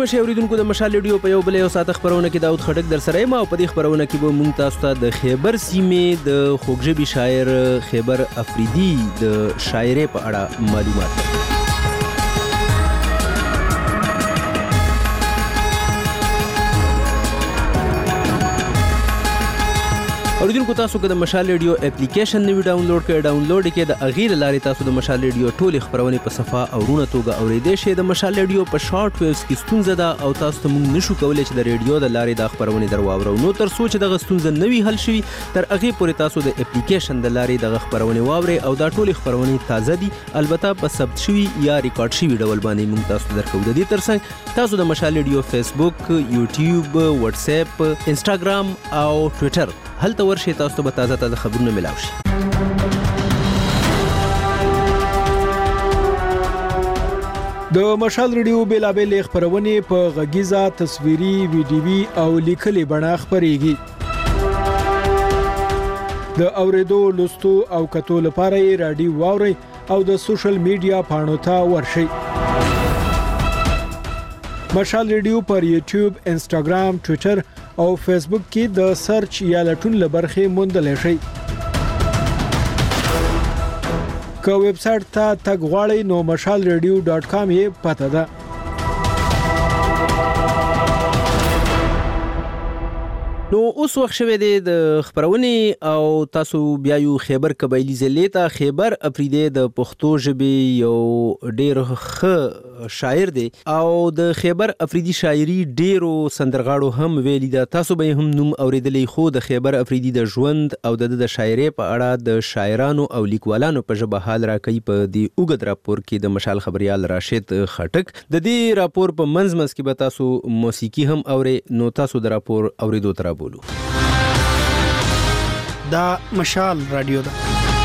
شئ اوریدونکو د مشال ریډیو په یو بل یو ساعت خبرونه کې داود خټک در سره یم او په دې خبرونه کې به مونږ تاسو ته د خیبر سیمې د خوږژبي شاعر خیبر افریدي د شاعرۍ په اړه معلومات درکړو. اوریدونکو تاسو که د مشال ریډیو اپلیکیشن نوی ډاونلوډ کړئ د هغې له لارې تاسو د مشال ریډیو ټولې خپرونې په صفا او روڼه توګه اورېدی شئ. د مشال ریډیو په شارټ ویوز کې ستونزه ده او تاسو ته موږ نشو کولی چې د ریډیو د لارې دا خپرونې در واورو. نو تر څو چې دغه ستونزه نه وي حل شوي تر هغې پورې تاسو د اپلیکیشن د لارې دغه خپرونې واورئ او دا ټولې خپرونې تازه دي، البته په ثبت شوي یا ریکارډ شوي ډول باندې موږ تاسو ته درکوو. د دې ترڅنګ تاسو د مشال ریډیو فیسبوک، یوټیوب، واتس اپ، انسټاګرام او ټویټر هلته ورشئ، تاسو ته به تازه خبرونه ملاو شي. د مشال ریډیو بیلابېلې خپرونې په غږیزه، تصویري، ویډیوي او لیکلي بڼه خپرېږي. د اورېدو، لوستو او کتو لپاره یې رادیو واورئ او د سوشل میډیا پاڼو ته ورشئ. مشال ریډیو پر یوټیوب، انسټاګرام، ټویټر او فیسبوک کې د سرچ یا لټون لبرخې موندلی شئ. که ویب سایټ ته تګ غواړئ نو mashalradio.com یې پته ده. نو اوس وخت شوی دی د خبرونې او تاسو بیا یو خیبر قبایلی ضلع ته. خیبر افریدي د پښتو ژبې یو ډیر ښه شاعر دی او د خیبر افریدي شاعري ډیرو سندرغاړو هم ویلي ده. تاسو به هم نوم اوریدلی، خو د خیبر افریدي د ژوند او د شاعرۍ په اړه د شاعرانو او لیکوالانو په ژبه حال راکوي په دې اوږد راپور کې د مشال خبريال راشد خټک. د دې راپور په منځ کې به تاسو موسیقي هم اورئ. نو تاسو د راپور اوریدو تر بولو. دا مشال رادیو ده.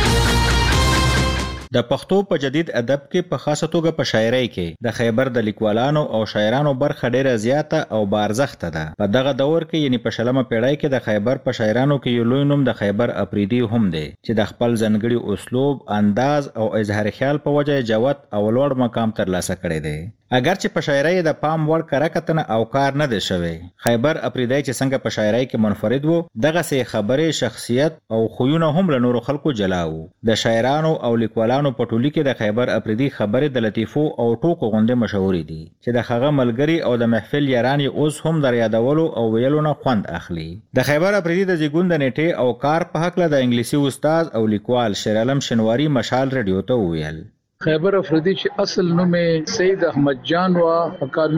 د پښتو په جدید ادب کې په خاصه توګه په شاعرۍ کې د خیبر د لیکوالانو او شاعرانو برخه ډیره زیاته او بارزښته ده. په دغه دور کې یعنی په شلمه پیړۍ کې د خیبر په شاعرانو کې یو لوی نوم د خیبر افریدي هم دی چې د خپل ځانګړي اسلوب، انداز او اظهار خیال په وجه جوت او لوړ مقام ترلاسه کړی دی. اگر چې په شاعرۍ د پام وړ کرکتنه او کار نه دی شوی، خیبر افریدی چې څنګه په شاعرۍ کې منفرد وو، دغه سه خبرې، شخصیت او خویونه هم له نورو خلکو جلا وو. د شاعرانو او لیکوالانو په ټولۍ کې د خیبر افریدي خبرې د لطیفو او ټوکو غوندې مشهورې دي چې د هغه ملګری او د محفل یاران یې اوس هم در یادولو او ویلو نه خوند اخلي. د خیبر افریدي د زیږون د نیټې او کار په هکله د انګلیسي استاد او لیکوال شیرعالم شنواری مشال ریډیو ته وویل. خیبر افریدي چې اصل نوم سید احمد جان وا په کال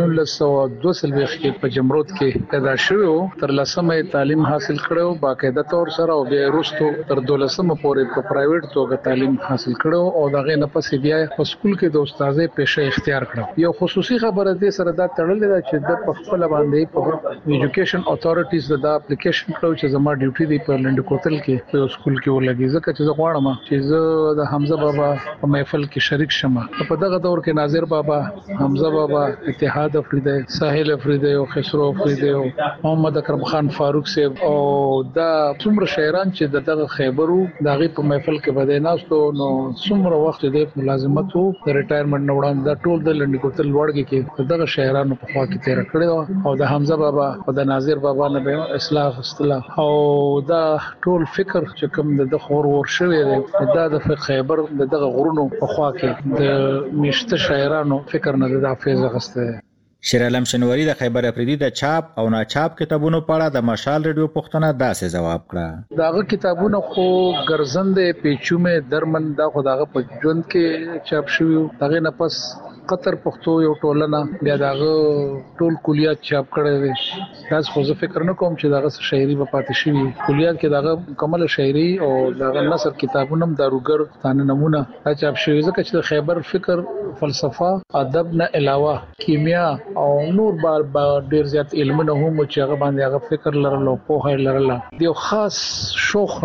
1922 کې په جمرود کې پیدا شوی و. تر لسمه تعلیم حاصل کړو باقاعده تور سره او بیا وروسته تر 12مه پورې په پرایویټ توګه تعلیم حاصل کړو او دغه نه پس بیا په سکول کې د استادۍ پیشه اختیار کړو. یو خصوصي خبره دې سره دا تړلې ده چې د خپل باندې په ایجوکیشن اتھارټیز دا اپلیکیشن کړو چې زما ډیوټي دی په لند کوتل کې په سکول کې ولګي. ځکه چې زه غواړم چې زه د حمزه بابا په محفل کې شریک شمه. په دغه دور کې ناظر بابا، حمزه بابا، اتحاد افریدی، ساحل افریدی او خسرو افریدی او محمد اکرم خان فاروق صاحب او دا څومره شاعران چې دغه خیبرو دغه په محفل کې بده ناستو. نو څومره وخت د ملازمت وو د ریټایرمنټ نه وړاندې دا ټول د لنډ کوتل وړګي کې دغه شاعرانو په خوا کې تیر کړو او د حمزه بابا او د ناظر بابا نه به اصلاح اصطلاح او دا ټول فکر چې کوم د خور ور شوی دی دا د خیبر دغه غرونو په خوا کې د مشته شاعرانو فکر نه د حافظ غسته. شیرعالم شنواری د خیبر افریدي د چاپ او ناچاپ کتابونو په اړه د مشال ریډیو پوښتنه داسې جواب کړه. داغه کتابونه خو ګرځند پیچومه درمن دا خو داغه په ژوند کې چاپ شوی. دغه نه پس قطر پښتو یو ټولنه بیا داغه ټول کلیات چاپ کړی دی. تاسو خو زه فکر نه کوم چې داغه شاعري په پاتې شي. کلیات کې داغه مکمل شاعري او داغه نثر کتابونه هم داروګر ثانه نمونه چاپ شوی. ځکه چې خیبر فکر، فلسفه، ادب نه علاوه کیمیا او نور بار ډیر زیات علمونه هم چې هغه باندې هغه فکر لرل او پوهه لرل. یو خاص شوخ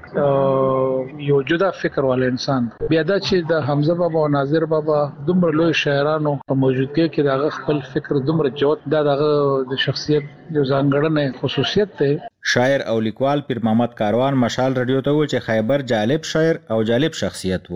رنگ یو جدا فکر ول انسان. بیا دا چې د حمزه بابا او ناظر بابا دومره لوی شاعرانو په موجودګۍ کې دغه خپل فکر دومره جوت دغه د شخصیت یو ځانګړنه خصوصیت ده. شاعر او لیکوال پیر محمد کاروان مشال ریډیو ته و چې خیبر جالب شاعر او جالب شخصیت وو.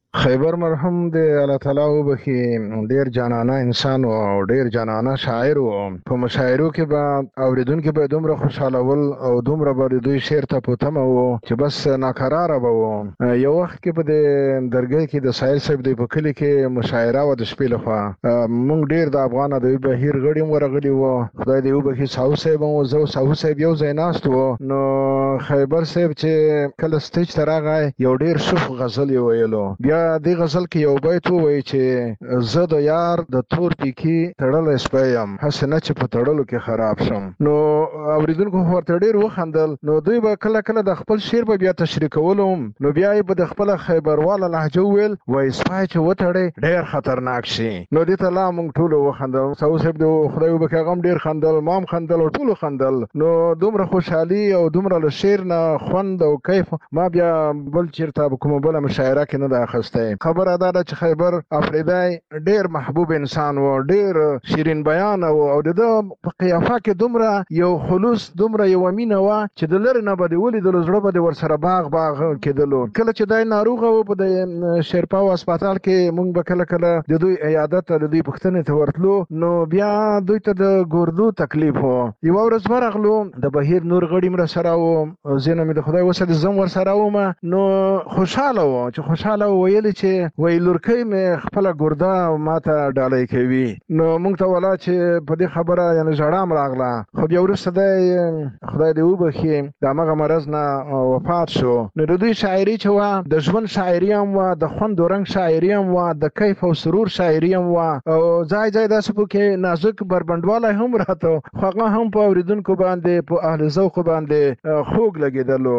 خیبر مرحوم د الله تعالی وبخي ډیر جانانه انسان او ډیر جانانه شاعر او په مشاعرو کې به اوریدونکو به دومره خوشاله ول او دومره به دوی شعر ته پوتمه وو چې بس ناقراره به وو. یو وخت کې په د درګۍ کې د ساحل صاحب د په کلی کې مشاعره و د شپې لخوا مونږ ډیر د افغان ادبي بهیر غړي ورغلي وو. خدای دې وبخي ساو صاحب او زو ساو صاحب یو ځای ناست وو. نو خیبر صاحب چې کله سټیج ته راغی یو ډیر شوف غزل یې ویلو. بیا دې غزل کې یو بیت ووایي چې زه د یار د تور پیکي تړلی سپی یم هسې نه چې په تړلو کې خراب شم. نو اورېدونکو خو ورته ډېر وخندل. نو دوی به کله کله د خپل شعر به بیا تشریح کولو هم نو بیا یې به د خپله خیبرواله لهجه وویل وایي سپی چې وتړی ډېر خطرناک شي. نو دې ته لا موږ ټولو وخندل. ساو صاحب د خدای وبخښي هغه هم ډېر خندل، ما هم خندل او ټولو خندل. نو دومره خوشحالي او دومره له شعر نه خوند او کیف ما بیا بل چېرته په کومه بله مشاعره کې نه ده اخیستی. خبره دا ده چې خیبر افریدی ډیر محبوب انسان و، ډیر شیرین بیان او د ده په قیافه کې دومره یو خلوص دومره یوه مینه وه چې د لرې نه به دې ولیدلو زړه به دې ورسره باغ باغ کېدلو. کله چې دی ناروغه و په د شیرپاو هسپتال کې موږ به کله کله د دوی عیادت ته د دوی پوښتنې ته ورتلو. نو بیا دوی ته د ګردو تکلیف و. یوه ورځ ورغلو د بهیر نور غړي م راسره و، ځینې مې د خدای وسه زه هم ورسره وم. نو خوشحاله و چې خوشحاله ویلې چې وی لورکۍ مې خپله ګرده ما ته ډالۍ کوي. نو موږ ته ولا چې په دې خبره یعنې ژړا م راغله. خو بیا وروسته دی خدای دې وبخي د همغه مرض نه وفات شو. نو د دوی شاعري چې وه د ژوند شاعري هم وه، د خوند و رنګ شاعري هم وه، د کیف او سرور شاعري هم وه او ځای ځای داسې پکې نازک بربنډوالی هم راته خو هغه هم په اورېدونکو باندې په اهل ذوقو باندې خوږ لګېدلو.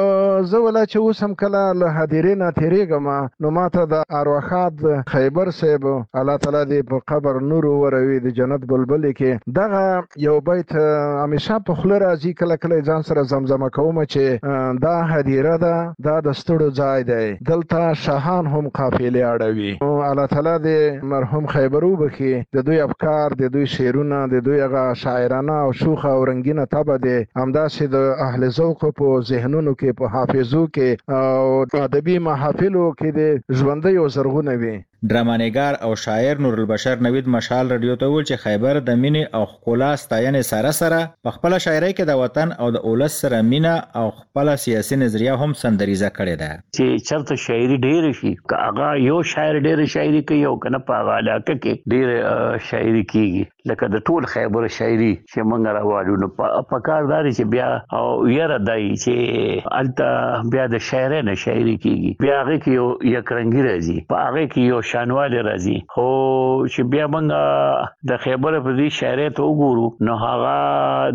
زه ولا چې اوس هم کله له هدیرې نه تېرېږم نو ما ته د ارواښاد خیبر صاحب الله تعالی دې په قبر نور وروي د جنت بلبلې کې دغه یو بیت همیشه په خوله راځي، کله کله ځان سره زمزمه کوم چې دا هدیره ده، دا د ستړو ځای دی، دلته شاهان هم قافلې اړوي. الله تعالی دې مرحوم خیبر وبخي، د دوی افکار د دوی شعرونه د دوی هغه شاعرانه او شوخه او رنګینه طبع دې همداسې د اهل ذوقو په ذهنونو کې په حافظو کې او ادبي محافلو کې د ژوندۍ او زرغونه وي. ډرامانګار او شاعر نور البشر نوید مشال رادیو ته ویل چې خیبر د مینې او ښکلا ستاینې سره سره په خپله شاعرۍ کې د وطن او د اولس سره مینه او خپله سیاسي نظریه هم سندریزه کړې ده. چې چرته شاعري ډېره شي که هغه یو شاعر ډېره شاعري کوي او که نه په هغه علاقه کې ډېره شاعري کېږي لکه د ټول خیبر شاعري چې موږ راوالو. نو په کار دا دی چې بیا او یاره دی چې هلته بیا د شاعرۍ نه شاعري کېږي، بیا هغې کې یو یکرنګي راځي، په هغې کې یو شانوالی راځي. خو چې بیا موږ د خیبر په دې شاعرۍ ته وګورو نو هغه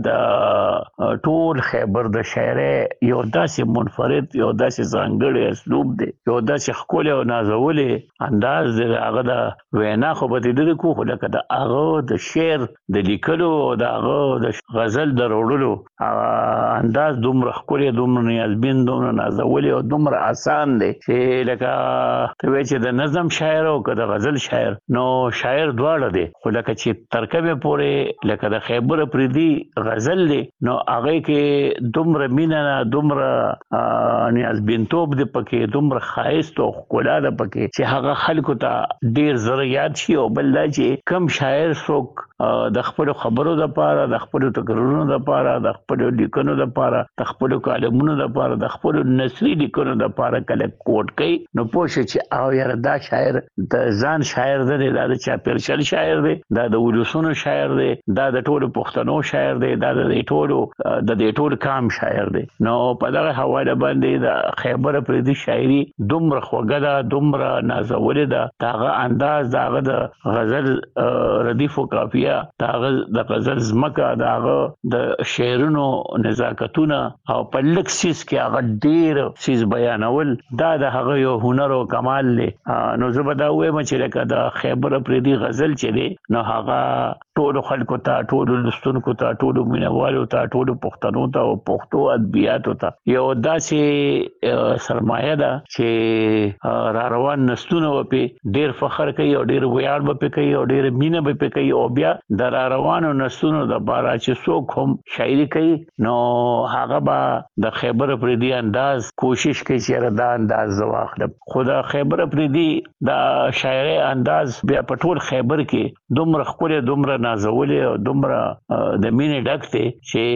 د ټول خیبر د شاعرۍ یو داسې منفرد یو داسې ځانګړی اسلوب دی، یو داسې ښکلی او نازولی انداز دی. هغه د وینا خو به دې لرې کړو خو لکه د هغه د شعر د لیکلو او د هغه د غزل د راوړلو انداز دومره ښکلی، دومره نیازبین، دومره نازولی او دومره آسان دی چې لکه ته وایې چې د نظم شاعر او که د غزل شاعر نو شاعر دواړه دی. خو لکه چې ترکیب پورې لکه د خیبر افریدي غزل دی نو هغې کې دومره مینه نه، دومره نیازبینتوب دی پکې، دومره ښایست او ښکلا ده پکې چې هغه خلکو ته ډېر زر یاد شي. او بل دا چې کم شاعر څوک د خپلو خبرو دپاره، د خپلو تقریرونو دپاره، د خپلو لیکنو دپاره، د خپلو کالمونو دپاره، د خپلو نثري لیکنو دپاره کله کوټ کوي نو پوه شي چې او یاره دا شاعر د ځان شاعر دی، دا د چاپېرچل شاعر دی، دا د ولسونو شاعر دی، دا د ټولو پښتنو شاعر دی، دا د دې ټول کام شاعر دی. نو په دغه حواله باندې د خیبر افریدي شاعري دومره خوږه ده، دومره نازولې ده، د هغه انداز، د هغه د غزل ردیف و قافیه، د هغه د غزل ځمکه، د هغه د شعرونو نزاکتونه او په لږ څیز کې هغه ډېر څیز بیانول دا د هغه یو هنر او کمال دی. نو زه به دا ووایم چې لکه د خیبر افریدي غزل چې دی نو هغه ټولو خلکو ته، ټولو لوستونکو ته، ټولو مینوالو ته، ټولو پښتنو ته او پښتو ادبیاتو ته یو داسې سرمایه ده چې را روان نسلونه به پې ډېر فخر کوي او ډېر ویاړ به پې کوي او ډېر مینه به پې کوي او بیا د روانو نسونو د بارا چې څوک هم شاعري کوي نو هغه به د خیبر افریدي انداز کوشش کوي چې دا انداز واخلم. خو د خیبر افریدي د شاعري انداز بیا په ټول خیبر کې دومره ښکلی دومره نازولې او دومره د مینې ډک دی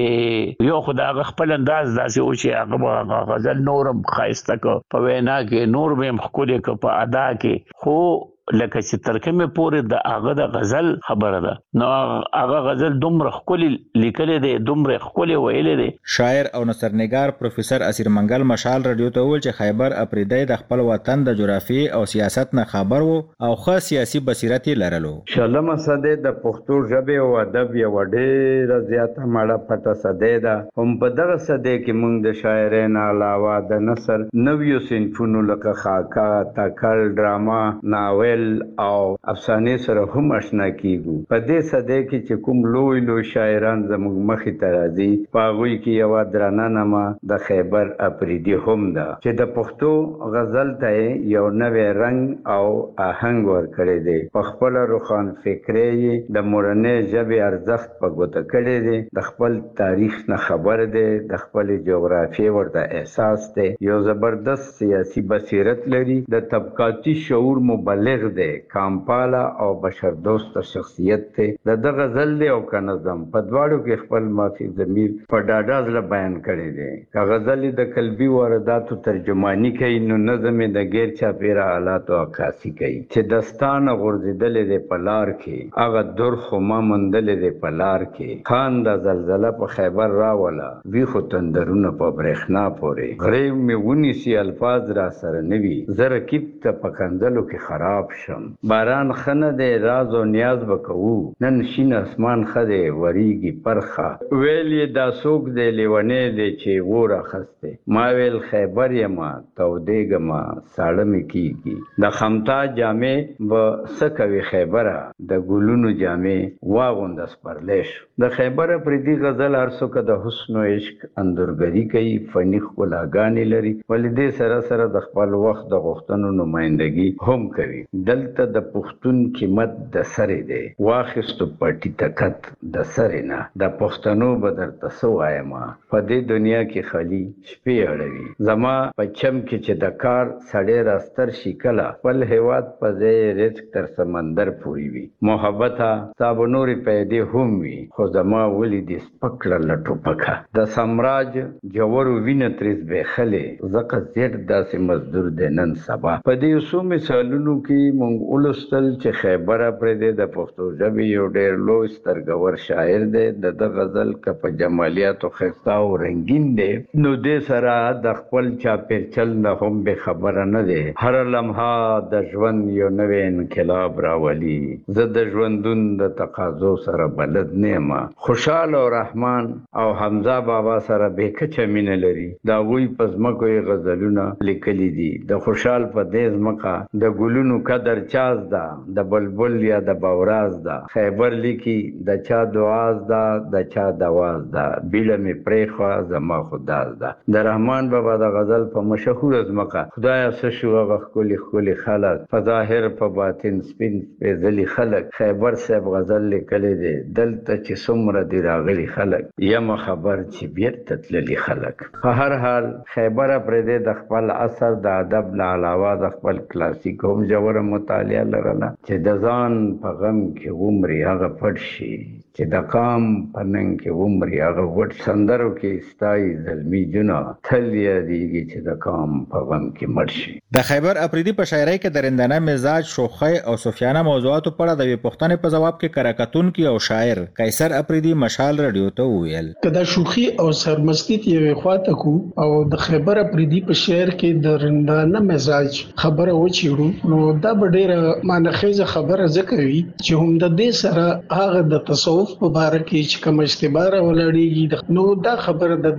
چې یو خو د هغه خپل انداز داسې و چې هغه غزل نورم ښایسته کړ په وینا کې، نور به هم ښکلی کړ په ادا کې. خو لکه چې ترکمه پورې د هغه د غزل خبره ده نو هغه غزل دومره ښکلی لیکلې دی، دومره ښکلی ویلې دی. شاعر او نثرنګار پروفیسور اسیر منګل مشال رادیو ته وویل چې خیبر افریدی د خپل وطن د جغرافیې او سیاست نه خبر وو او ښه سیاسي بصیرت یې لرلو. شلمه صدۍ د پښتو ژبې او ادب یو ډېره زیاته مړه پټه صدۍ ده. هم په دغه صدۍ کې موږ د شاعرۍ نه علاوه د نثر نویو صنفونو لکه خاکه، تکل، ډراما، ناول او افسانې سره هم آشنا کیږو. په دې صدۍ کې چې کوم لوی لوی شاعران زموږ مخې ته راځي په هغوی کې یوه درنه نامه د خیبر افریدي هم ده چې د پښتو غزل ته یو نوی رنګ او آهنګ ورکړی دی. په خپله روښان فکرۍ یې د مورنۍ ژبې ارزښت په ګوته کړی دی، د خپل تاریخ نه خبر دی، د خپلې جغرافیې ورته احساس دی، یو زبردست سیاسي بصیرت لري، د طبقاتي شعور مبلغ دی، کامپاله او بشردوست شخصیت دی. د غزل دی او که نظم په دواړو کې خپل مافي ضمیر په ډاډه زړه بیان کړی دی. که غزل د قلبي وارداتو ترجماني کوي نو نظم د غیر چاپیره حالاتو عکاسي کوي. چې دستانه غورځېدلې دی په لار کې، هغه در خو ما موندلې دی په لار کې. خان د زلزله په خیبر راوله، ویښو تندرونه په برېښنا پورې. غریب مې ونیسي الفاظ را سره نه وي، زه رقیب ته په کنځلو کې خراب شم. باران ښه نه دی، راز او نیاز به کوو، نن شین اسمان ښه دی، وریږي پرخه. ویل یې دا څوک دی لیونی دی چې و راخستی، ما ویل خیبر یمه تودېږمه ساړه مې کېږي. د خمتا جامې به څه کوي خیبره، د ګلونو جامې واغونده سپرلی شو. د خیبر افریدي غزل هر څوک د حسن و عشق انځورګري کوي، فني ښکلاګانې لري، ولې دې سره سره د خپل وخت د غوښتنو نمایندګي هم کوي. دلته د پښتون قیمت د سرې دی، واخیستو پټي تکت د سرې نه، د پښتنو به درته څه وایمه، په دې دنیا کې خالي شپې اړوي. زما په چم کې چې د کار سړی راستر شي کله، خپل هیواد په ځای رزق تر سمندر پورې وي. محبته ستا به نورې پیدې هم وي، خو زما ولې دې سپک کړه له ټوپکه. د سامراج جوورو وینه ترې زبېښلې، زه قضیت داسې مزدور دی نن سبا. په دې څو مثالونو کې مونږ ولوستل چې خیبر افریدی د پښتو ژبې یو ډېر لوی سترګور شاعر دی. د غزل که په جمالیاتو ښایسته او رنګین دی نو دې سره د خپل چاپېرچل نه هم بې خبره نه دی. هره لمحه د ژوند یو نوی انقلاب راولي. زه د ژوندون د تقاضو سره بلد نه یم. خوشحال او رحمان او حمزه بابا سره بې کچه مینه لري. د هغوی په ځمکو یې غزلونه لیکلي دي. د خوشحال په دې ځمکه د ګلونو قدر چاز ده، د بلبل یا د باوراز ده. خیبر لیکي د چا دعاز ده، د چا دواز ده، بیړه مې پرېښوه زما خو داز ده. د رحمان بابا د غزل په مشهوره ځمکه خدایه څه شو هغه ښکلي ښکلي خلک، په ظاهر په باطن سپین سپېڅلي خلک. خیبر صاحب غزل لیکلی دی، دلته چې څومره دي راغلي خلک، یمه خبر چې بیرته تللي خلک. په هر حال خیبر افریدی د خپل عصر د ادب نه علاوه د خپل کلاسیک هم ژوره مطالعه لرله چې د ځان په غم کې ومري هغه پټ شي، چې د قام په ننګ کې ومري هغه وټ. سندرو کې ستایي زلمي جونه، تل یادېږي چې د قام په غم کې مړ شي. د خیبر افریدي په شاعرۍ کې د رندانه مزاج، شوخۍ او صوفیانه موضوعاتو په اړه د یوې پوښتنې په ځواب کې کره کتونکي او شاعر قیصر افریدي مشال رادیو ته وویل که دا شوخي او سرمستي یوې خواته کو او د خیبر افریدي په شعر کې د رندانه مزاج خبره وچیړو نو دا به ډېره معنیخیزه خبره ځکه وي چې هم د دې سره هغه د تصوف په باره کې چې کوم اشتباه راولاړېږي نو دا خبره د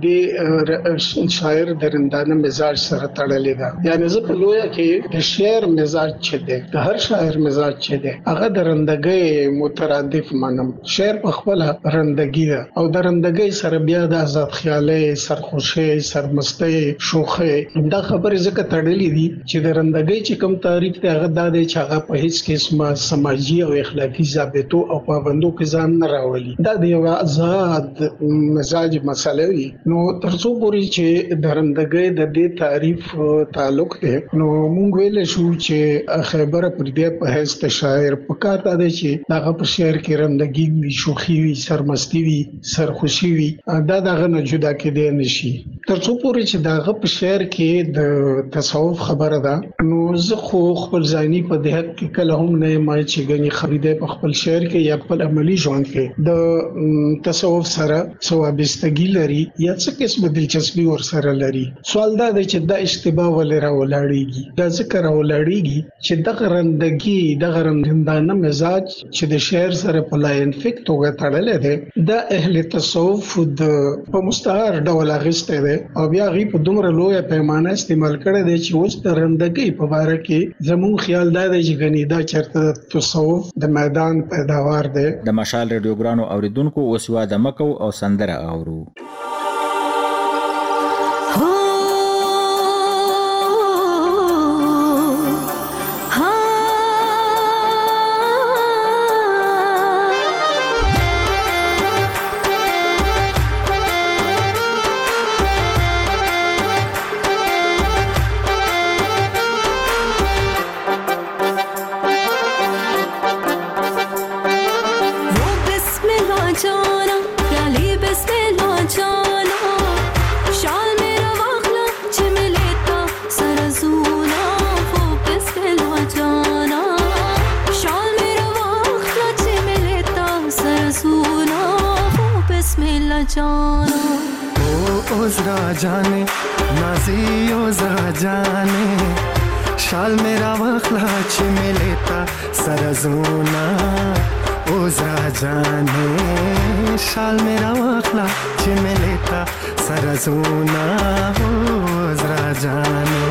دې شاعر د رندانه مزاج سره تړلې ده. یعنې زه په لویه کې د شعر مزاج چې دی، د هر شاعر مزاج چې دی، هغه د رندګۍ مترادف منم. شعر په خپله رندګي ده او د رندګۍ سره بیا د آزاد خیالۍ، سرخوشۍ، سرمستۍ، شوخۍ دا خبرې ځکه تړلې دي چې د رندګۍ چې کوم تعریف دی هغه دا دی چې هغه په هیڅ قسمه سماجی او اخلاقی ضابطو او پابندو کې ځان نه راولي. دا د یو آزاد مزاج مسله وي. نو ترڅو پورې چې درندګۍ د دې تعریف تعلق دی نو مونږ ویل شو چې خیبر پردې په هیڅ شاعر پکاته دی چې دغه په شعر کې رندګي وي، شوخي وي، سرمستی وي، سرخوشي وي، دا دغه نه جدا کېدای نشي. ترڅو پورې چې دغه په شعر کې د تصوف خبره ده نو زه خو خپل ځاني په دې حق کې کله هم نه ما چې غني خریده په خپل شعر کې یا خپل عملی ژوند کې د تصوف سره ثوابستګي لري یا څه قسمه دلچسپي ور سره لري. سوال دا دی چې دا اشتباه ولر ولاړیږي. دا ذکر ولاړیږي چې د غرندګي د غرندندانه مزاج چې د شعر سره په لاین فکت توګه تړلې ده د اهل تصوف د په مستعار ډول اغسته ده او بیا غي په دومره لوی پیمانه استعمال کړي دي چې اوس د رندګي په اړه کې زمون خیال دا دی چې غنی دا چرته تصوف د میدان پیداوار ده. د مشال ریډیو ګرانو اوریدونکو اوس واده مکو او سندره اورو. जाने नाजी ओ जरा जाने शाल मेरा वखला छिमे लेता सरजूना ओ जरा जाने शाल मेरा वखला छिमे लेता सरजूना ओ जरा जाने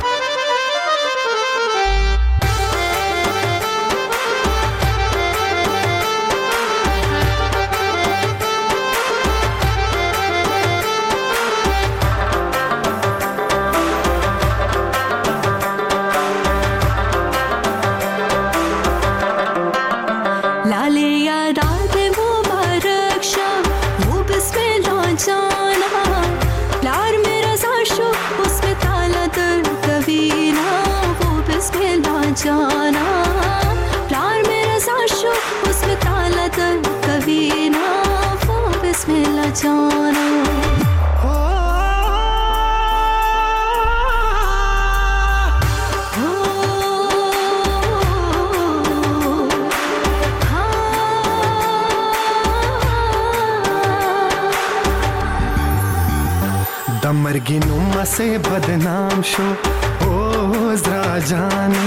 दमरगी नुमा से बदनाम शो ओ जरा जाने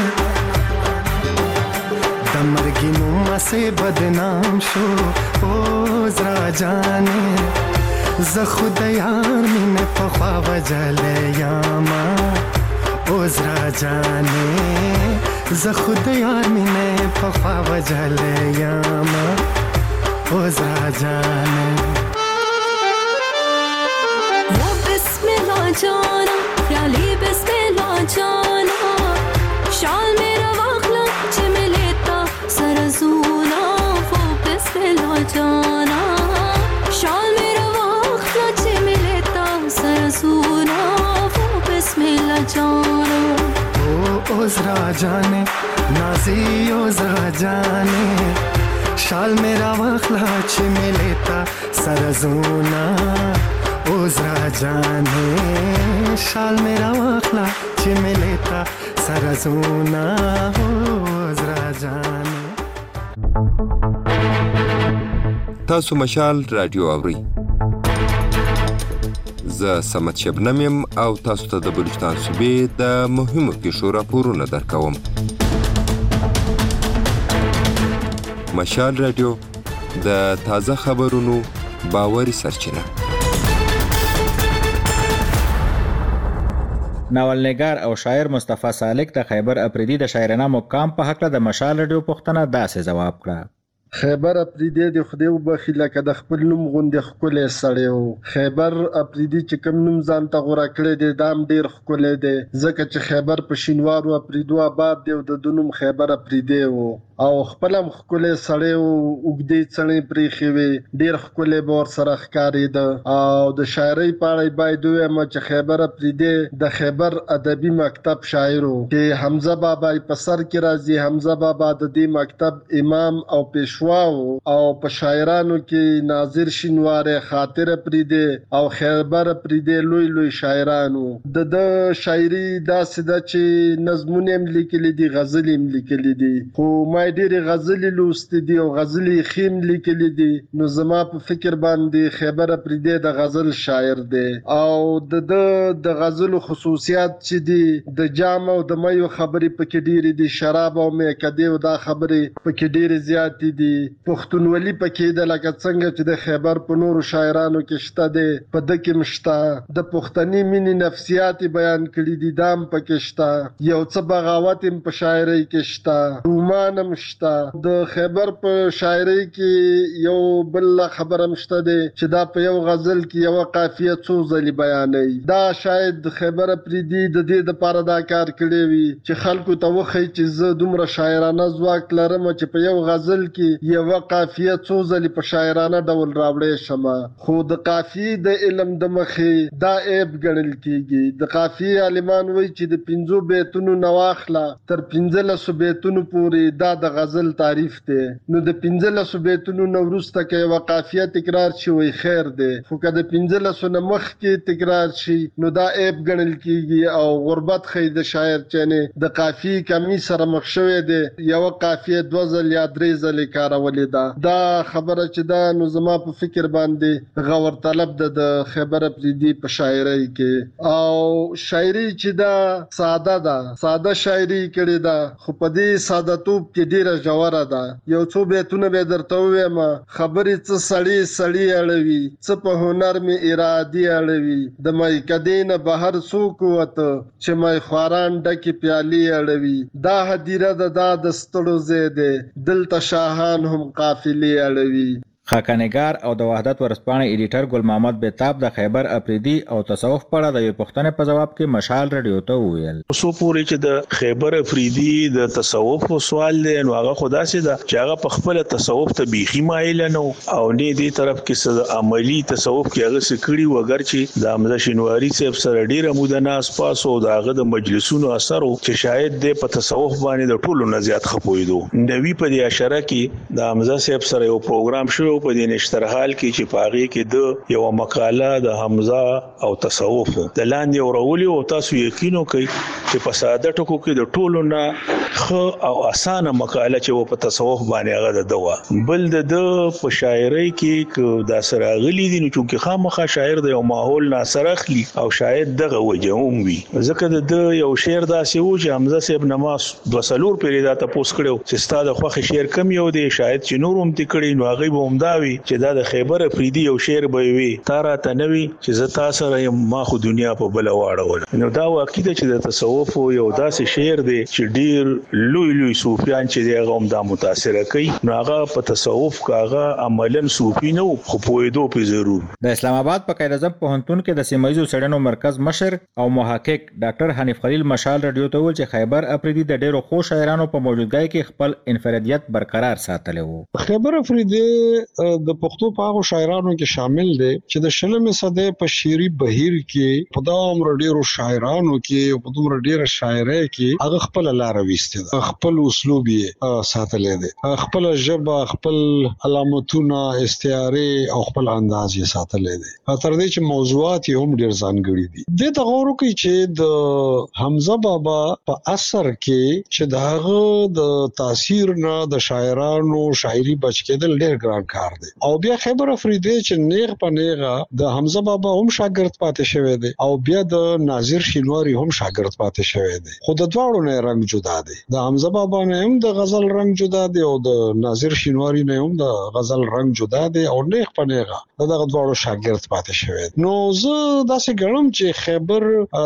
दमरगी नुमा से बदनाम शो ओ जरा जाने ज खुद यार मिने पखवा वजले यामा ओ जरा जाने ज खुद यार मिने पखवा वजले यामा ओ जरा जाने जाना प्याली बिस्मिल्लाह जाना शाल मेरा वाखला छिमे लेता सरजूना वो बिस्मिल्लाह जाना शाल मेरा वाखला छिमे लेता सरजूना वो बिस्मिल्लाह जाना ओ जरा जाने नाजी ओ जरा जाने शाल मेरा वाखला छिमे लेता सरजूना ओ जरा जाने शाल मेरा वाखला छिमे लेता सरजूना ओ जरा जाने. تاسو مشال رادیو اورئ. زه سمت شبنم یم او تاسو ته د بلوچستان صوبې د مهمو پیښو راپورونه درکوم. مشال رادیو د تازه خبرونو باوري سرچینه. ناولنګار او شاعر مصطفی سالک د خیبر اپریدي د شاعرانه مقام په حق د مشال رادیو پوښتنه داسې جواب کړه. خیبر افریدی د خدای وبخي لکه د خپل نوم غوندې ښکلی سړی و. خیبر افریدي چې کوم نوم ځان ته غوره کړی دی دا هم ډېر ښکلی دی ځکه چې خیبر په شینوارو افریدو آباد دی او د نوم خیبر افریدی و او خپل هم ښکلی سړی و. اوږدې څڼې پرېښې وې، ډېر ښکلی به ورسره ښکارېده. او د شاعرۍ په اړه باید ووایم چې خیبر افریدی د خیبر ادبي مکتب شاعر و چې حمزه بابا په سر کې راځي. حمزه بابا د دې مکتب امام او پیشوا و او په شاعرانو کې ناظر شینواری، خاطر افریدی او خیبر افریدی لوی لوی شاعران و. د شاعري داسې ده چې نظمونه هم لیکلي دي، غزلې هم لیکلي دي، خو ما ډېرې غزلې لوستې دي او غزلې ښې هم لیکلي دي. نو زما په فکر باندې خیبر افریدی د غزل شاعر دی. او د غزلو خصوصیات چې دي د جام او د میو خبرې پکې ډېرې دي، شراب او میکدې او دا خبرې پکې ډېرې زیاتې دي. پښتونولي پکې ده لکه څنګه چې د خیبر په نورو شاعرانو کې شته دی، په ده کې هم شته. د پښتني مینې نفسیات بیان کړي دي، دا هم پکې شته. یو څه بغاوت هم په شاعرۍ کې شته، رومان هم شته. د خیبر په شاعرۍ کې یو بل خبره هم شته دی چې دا په یو غزل کې یوه قافیه څو ځلې بیانوي. دا شاید خیبر افریدي د دې دپاره دا کار کړی وي چې خلکو ته وښیي چې زه دومره شاعرانه ځواک لرم چې په یو غزل کې یوه قافیه څو ځلې په شاعرانه ډول راوړی شمه. خو د قافیې د علم د مخې دا عیب ګڼل کېږي. د قافیې عالمان وایي چې د 5 بیتونو نه واخله تر 15 بیتونو پورې دا د غزل تعریف دی. نو د 15 بیتونو نه وروسته که یوه قافیه تکرار شي وایي خیر دی، خو که د 15 نه مخکې تکرار شي نو دا عیب ګڼل کېږي او غربت ښیي د شاعر چې د قافیې کمی سره مخ شوی دی، یوه قافیه 2 ځل یا 3 ځلې کارولې ده. دا خبره چې ده نو زما په فکر باندې غور طلب ده د خیبر افریدي په شاعرۍ کې. او شاعري چې ده ساده ده، ساده شاعري کړې ده، خو په دې ساده توب کې ډېره ژوره ده. یو څو بیتونه به درته ووایم. خبرې څه سړی اړوي، څه په هنر مې ارادي اړوي، د میکدې نه بهر څوک وته چې می خواران ډکې پیالې اړوي. دا هدیره ده، دا د ستړو ځای دی، دلته شاهان هم قافلې اړوي. خاکانګار او د وحدت ورځپاڼې ایډیټر ګل محمد بیتاب د خیبر افریدي او تصوف په اړه د یوې پوښتنې په جواب کې مشال رادیو ته وویل. اوسو پورې چې د خیبر افریدي د تصوف سوال دی نو هغه خدا سي ده چې هغه په خپل تصوف ته بيخي مایل نه او نه دې طرف کې څه عملی تصوف کې هغه سکړي وګر چې د حمزه شینواری صاحب سره ډیره موده ناس پاسو داغه د مجلسونو اثر چې شاید د په تصوف باندې د ټولو نه زیات خپویدو. نوی په دې اشاره کې د حمزه صاحب سره یو پروګرام شروع په دې نشترحال کې چې پاغي کې د یو مقاله د حمزه او تصوف د لاندې اورولي او تاسو یقینو کوي چې په ساده ټکو کې د ټولو نه خو او اسانه مقاله چې په تصوف باندې هغه د دوا بل د په شاعرۍ کې د سره غلي دي نو چې خامخا شاعر د یو ماحول ناصر اخلي او شاید دغه وجهوم وي. ځکه د یو شعر داسې و چې حمزه صاحب نماز 2 پیری دا تاسو کړو چې ستاسو خوخه شعر کم یو دی شاید چې نورم تکړی نو هغه به همداوي چې دا د خیبر افریدي یو شعر به وي تارا تنوي چې ز تاسو سره ما خو دنیا په بل واړول. نو دا واقعي چې د تصوف یو داسې شعر دی چې ډیر لوی صوفیان چې هغه هم دا متاثر کوي نو هغه په تصوف کاغه عملاً صوفي نه خو پوهېدو په ضرور. د اسلام آباد په قائد اعظم پوهنتون کې د سیمایي څېړنو مرکز مشر او محقق ډاکټر حنیف خلیل مشال رادیو ته ویل چې خیبر افریدي د ډیرو خو شاعرانو په موجودګۍ کې خپل انفرادیت برقرار ساتلی وو. خیبر افریدي د پښتو په هغه شاعرانو کې شامل دي چې د شلمې صدې په شعري بهیر کې په دومره ډیرو شاعرانو کې په دومره ډیره شاعرۍ کې هغه خپل لار وسته ده، خپل اسلوب یې ساتلې ده، خپل ژبه، خپل علامتونه، استعارې او خپل انداز یې ساتلې ده. تر دې چې موضوعات یې هم ډیر ځانګړي دي. د تغور کوي چې د حمزه بابا په اثر کې چې دغه د تاثیر نه د شاعرانو شاعري بچ کېدل ډیر ګران کار پکار دی. او بیا خیبر افریدی چې نیغ په نیغه د حمزه بابا هم شاګرد پاتې شوی دی او بیا د ناظر شینواری هم شاګرد پاتې شوی دی. خو د دواړو نه رنگ جدا دی. د حمزه بابا نه هم د غزل رنگ جدا دی او د ناظر شینواری نه هم د غزل رنگ جدا دی او نیغ په نیغه دغه دواړو شاګرد پاتې شوی دی. نو زه داسې ګڼم چې خیبر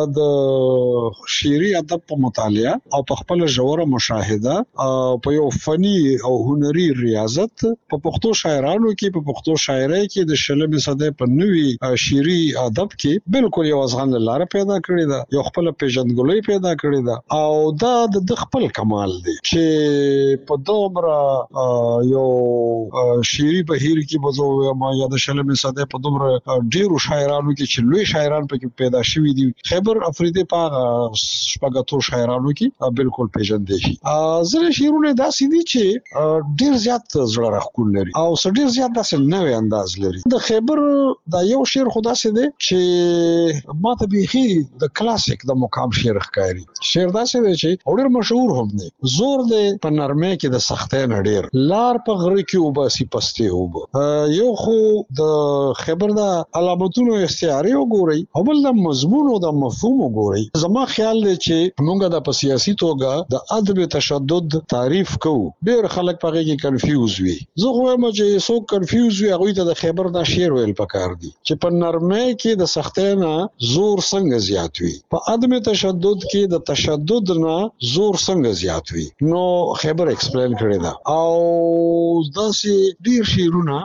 د شعري ادب په مطالعه او په خپل ژوره مشاهده په یو فني او هنري ریاضت په پښتو شاعرانو کې په پښتو شاعرۍ کې د شلمې صدې په نوي شعري ادب کې بالکل یو ځان لاره پیدا کړی دا, یو خپل پیژندګلوي پیدا کړی دا او دا د خپل کمال دی چې په دومره یو شعري بهیر کې بزو ما یا د شلمې صدې په دومره ډیرو شاعرانو کې چې لوی شاعران پکې پیدا شوي دي. خیبر افریدی په شپږاتو شاعرانو کې بالکل پیژندل شي. زره شعرونه داسې دي چې ډیر زیات زړه راښکون لري او ډیر زیات داسې نوې انداز لري. د خیبر دا یو شعر خدا سي دی چې ماته بيخي د کلاسیک د مقام شعر ښکاري. شعر داسې دی چې ډیر مشهور هم دی. زور دی په نرمه کې د سختۍ نډیر لار په غره کې وباسي پسته وب. یو خو د خیبر د علامتونو استعاره وګورئ او بل د مضمون او د مفهوم وګورئ. زما خیال دی چې موږ د سیاسي توګه د ادب تشدد تعریف کوو, ډیر خلک پغه کې کنفیوز وي. زه وایم چې څوک کنفیوز وي هغه ته د خیبر د شعر ویل پکار دي چې په نرمه کې د سختۍ نه زور څنګه زیات وي, په ادب تشدد کې د تشدد نه زور څنګه زیات وي. نو خیبر ایکسپلین کړی دا او داسې ډیر شعرونه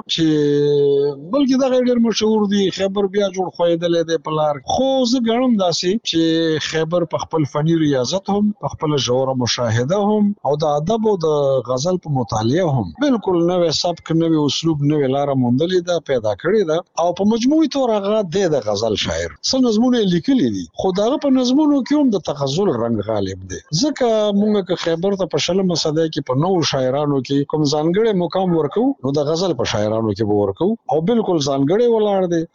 چې بلکې دا ډیر مشهور دي. خیبر بیا جوړ خویدل دی په لار. خو زه ګڼم داسې چې خیبر په خپل فني ریاضت هم په خپل ژوره مشاهده هم او د ادب او د غزل په مطالعه هم بالکل نوې سبک, نوې اسلوب, نوې لار موندلې ده, پیدا کړې ده او په مجموعي تور هغه د غزل شاعر. څو نظمونه لیکلي دي خو دغه په نظمونو کې هم د تغزل رنگ غالب دی. ځکه موږ که خیبر ته په شلمه صدې کې په نوو شاعرانو کې کوم ځانګړی مقام ورکو نو د غزل په شاعرانو کې به ورکو او بالکل ځانګړی ولاړ دی.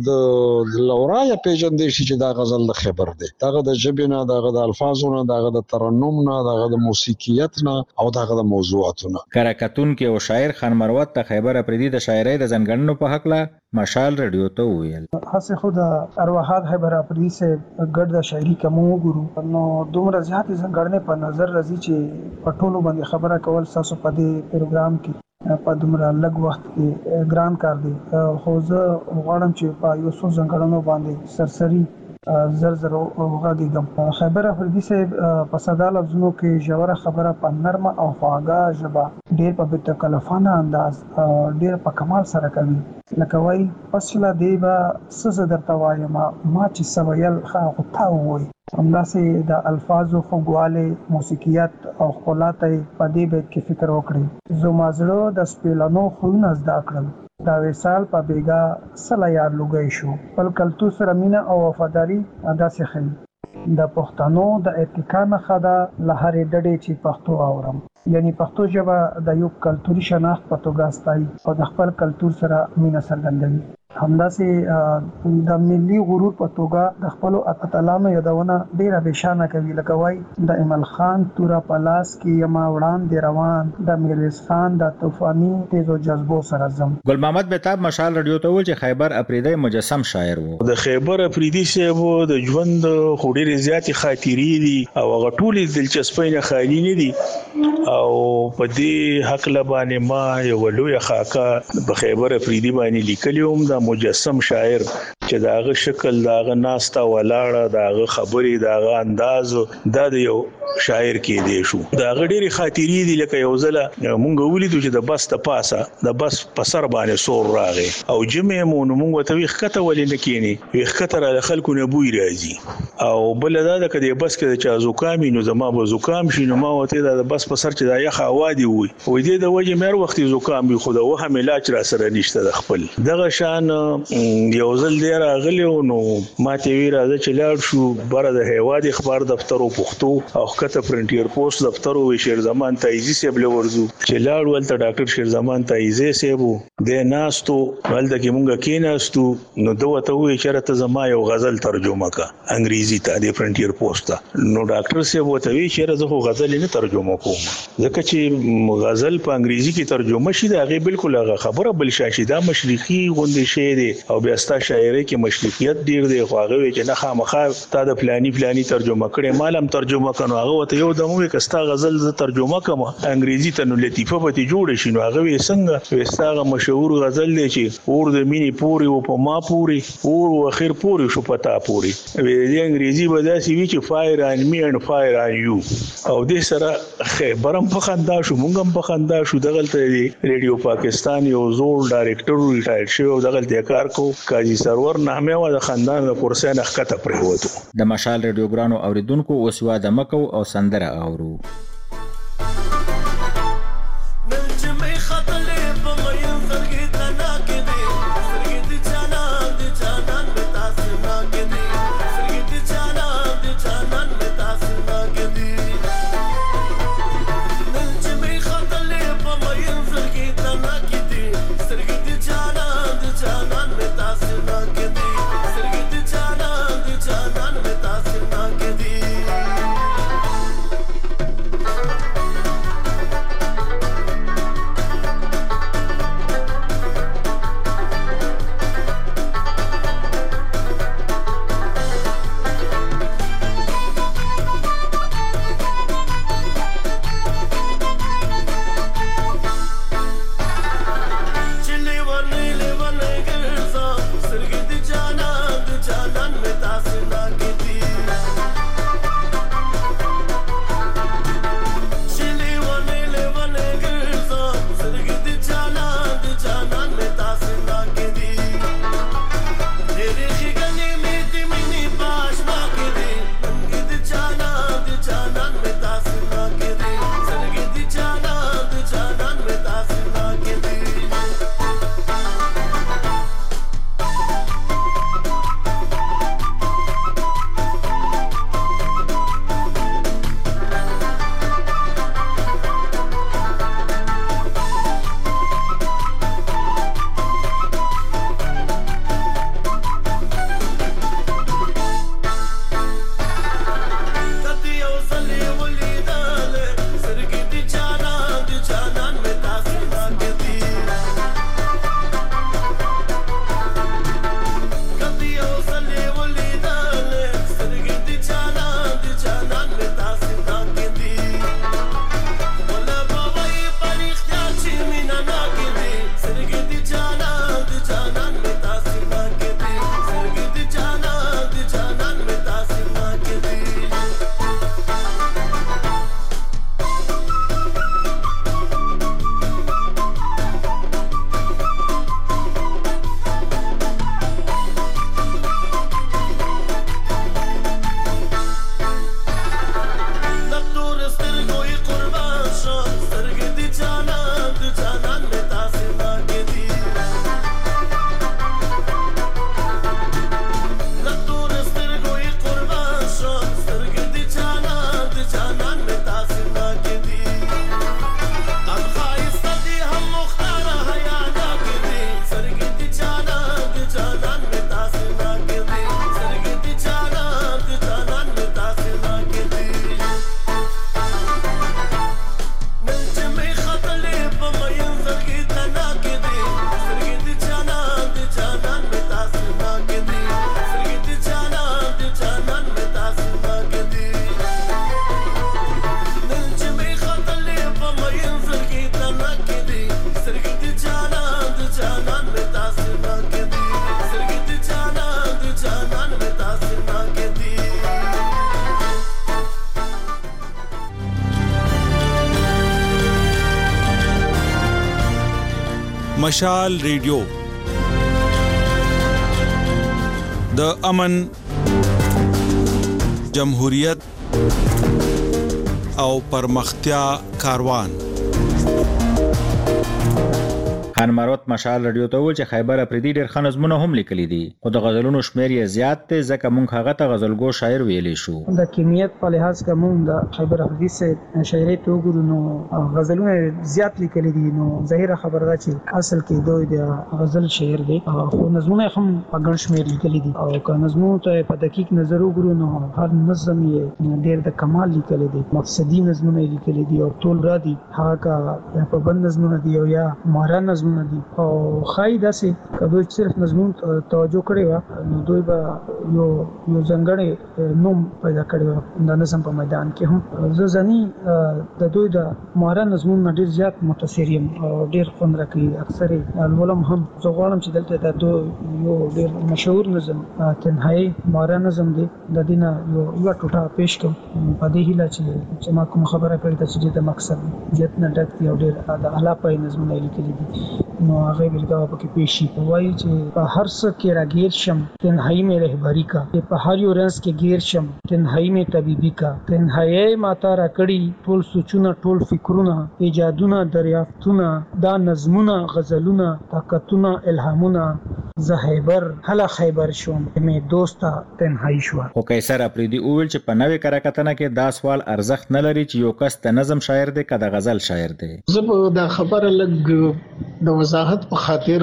د لورا یا پیژندې شي چې دا غزل د خیبر دی, دغه د ژبې نه, دغه د الفاظونو, دغه د ترنم نه, دغه د موسیقیت نه او دغه د موضوعاتو نه. کرکتون کې او شاعر خان مروت ته خیبر افریدی د شاعرۍ د ځنګړنو په حق له مشال رادیو ته ویل. هڅه خود ارواحات خیبر افریدی سے ګډ د شاعري کوم وګورو نو دومره زیات ځنګړنې په نظر راځي چې په ټولو باندې خبره کول تاسو په دې پروګرام کې په دومره لږ وخت کې ګران کار دی. خو زه غواړم چې په یو څو ځنګړنو باندې سرسری زر وغږیږم. خیبر افریدی صاحب په ساده لفظونو کې ژوره خبره په نرمه او خواږه ژبه ډېر په بېتکلفانه انداز ډېر په کمال سره کوي. لکه وایي پسله دی به څه زه درته وایم ما چې څه ویل ښه خو تا ووایي. همداسې د الفاظو خوږوالی, موسیقیت او ښکلا ته یې په دې بیت کې فکر وکړئ. زما زړه د سپېلنو خویونه زده کړل, دا وصال په بیګا سله یار لوګی شو. خپل کلتور سره مینه او وفاداري داسې ښیي. د پښتنو د اتکا نښه ده له هرې ډډې چې پښتو اورم. یعنی پښتو ژبه د یو کلتوري شناخت په توګه ستایي او د خپل کلتور سره مینه څرګندوي. همداسې د ملي غرور په توګه د خپلو اتلانو یادونه ډېره بېشانه کوي. لکه وایي د ایمل خان توره په لاس کې یما وړاندې روان, د میرویس خان د طوفاني تیزو جذبو سره ځم. ګل محمد مهتاب مشال رادیو ته ویل چې خیبر افریدی مجسم شاعر وو. د خیبر افریدی صاحب د ژوند خوري زیاتې خاطرې دي او هغه ټولې دلچسپۍ نه خالي نه دي او په دې حق لبانې ما یو لوی خاکه په خیبر افریدی باندې لیکلی هم د مجسم شاعر چې داغه شکل, داغه ناستا ولاړه, داغه خبرې, داغه انداز دا د یو شاعر کې دی شو. داغه ډېری خاطرې دي لکه یو ځله مونږ ولیدو چې د بس ته پاسه د بس په سر باندې سور راغی او جمع مو نو مونږ ته وخته ولې نه کینی وخته را خلکو نه بوی راځي او بل دا د کدی بس کې چې زوکام نو زما به زوکام شي نو ما وته د بس په سر چې دا یخ هوا دی وي و دې د وجه مېر وخت زوکام بي خو د وهم علاج را سره نشته د خپل دغه شان یو ځل دی راغلی نو ما ته وی راځه چې لاړ شو بره د هیواد اخبار دفتر او پښتو او کته فرنټیر پوسټ دفتر او شیر زمان تایزی سیب له ورزو چې لاړ ولته ډاکټر شیر زمان تایزی سیب د ناستو ولته کې مونږ کېناستو نو دوته وی چې راته زما یو غزل ترجمه کا انګریزي ته د فرنټیر پوسټ نو ډاکټر سیب وته وی چې راته غزل نه ترجمه کوم ځکه چې غزل په انګریزي کې ترجمه شي دا غي بالکل هغه خبره بل شاشي دا مشرقي غوندي شی دی او بیا ستا شاعري کې مشرقيت ډیر دی خو هغه چې نه خامخا تا د فلاني ترجمه کړي مالم ترجمه کنو هغه وته یو دمو کستا غزل ز ترجمه کوم انګریزي ته نو لطیفه پتی جوړ شي نو هغه څنګه وستاغه مشهور غزل دی چې اور د مینی پوری او په ما پوری اور اخر پوری شو پتا پوری وی انګریزي بداسي وی چې فایر ان می ان فایر ان یو او دې سره خبرم په خندا شو مونږ هم په خندا شو دغلته ریډیو پاکستان یو زوړ ډایرکټر ریټایر شو دغلته کار کو قاضي سرور نامه و د خاندان د پرسین خطه پرې وته د مشال ریډیو ګرانو اوریدونکو اوسوا د مکو او سندره اورو مشال ریډیو د امن جمهوریت او پرمختیا کاروان خان مروت مشال رادیو ته ویل چې خیبر افریدي ډېر ښه نظمونه هم لیکلي دي خو د غزلونو شمېر یې زیات دی ځکه موږ هغه ته غزلګو شاعر ویلی شو. د کمیت په لحاظ کې موږ د خیبر افریدي سے شاعري ته وګورو نو غزلونه زیات لیکلي دي نو ظاهره خبره ده چې اصل کې دوی د غزل شاعر دی خو نظمونه هم په ګڼ شمېر لیکلي دي او که نظمونو ته په دقیق نظر وګورو نو هر نظم یې ډېر د کمال لیکلي دي مقصدي نظمونه لیکلي دي او ټول را دي هغه په بند نظمونه دي او یا مهره نظمونه دي او خای داسې که دوی صرف نظمون توجه کړی و نو دوی به یو ځانګړی نوم پیدا کړی و د نظم په میدان کې هم. زه ځاني د دوی د مهره نظمونه ډېر زیات متاثر یم او ډېر خوند راکوي اکثر یې لولم هم. زه غواړم چې دلته د دوی یو ډېر مشهور نظم تنهایی مهره نظم دی د دې نه یوه ټوټه پیش کړم په دې هیله چې ما کوم خبره کړې ده چې د مقصد جت نه ډک دی او ډېر د اعلی پای نظمونه لیکلي دي نو هغه بلګا پکې پیشي وایي چې په هر څه کې راګیر شم تنهایی میں رهبری کا په هر یو رنس کې گیر شم تنهایی میں طبيبي کا تنهایی ماتا را کړي ټول سوچونه ټول فکرونه ایجادونه دریافتونه دا نظمونه غزلونه طاقتونه الهامونه زهیبر هله خیبر شوم مې دوستا تنهایی شو. خو قیصر افریدي وویل چې په نوې کراکتنه کې دا سوال ارزښت نه لري چې یو کس د نظم شاعر دی که د غزل شاعر دی. زه دا خبره لګ د وضاحت په خاطر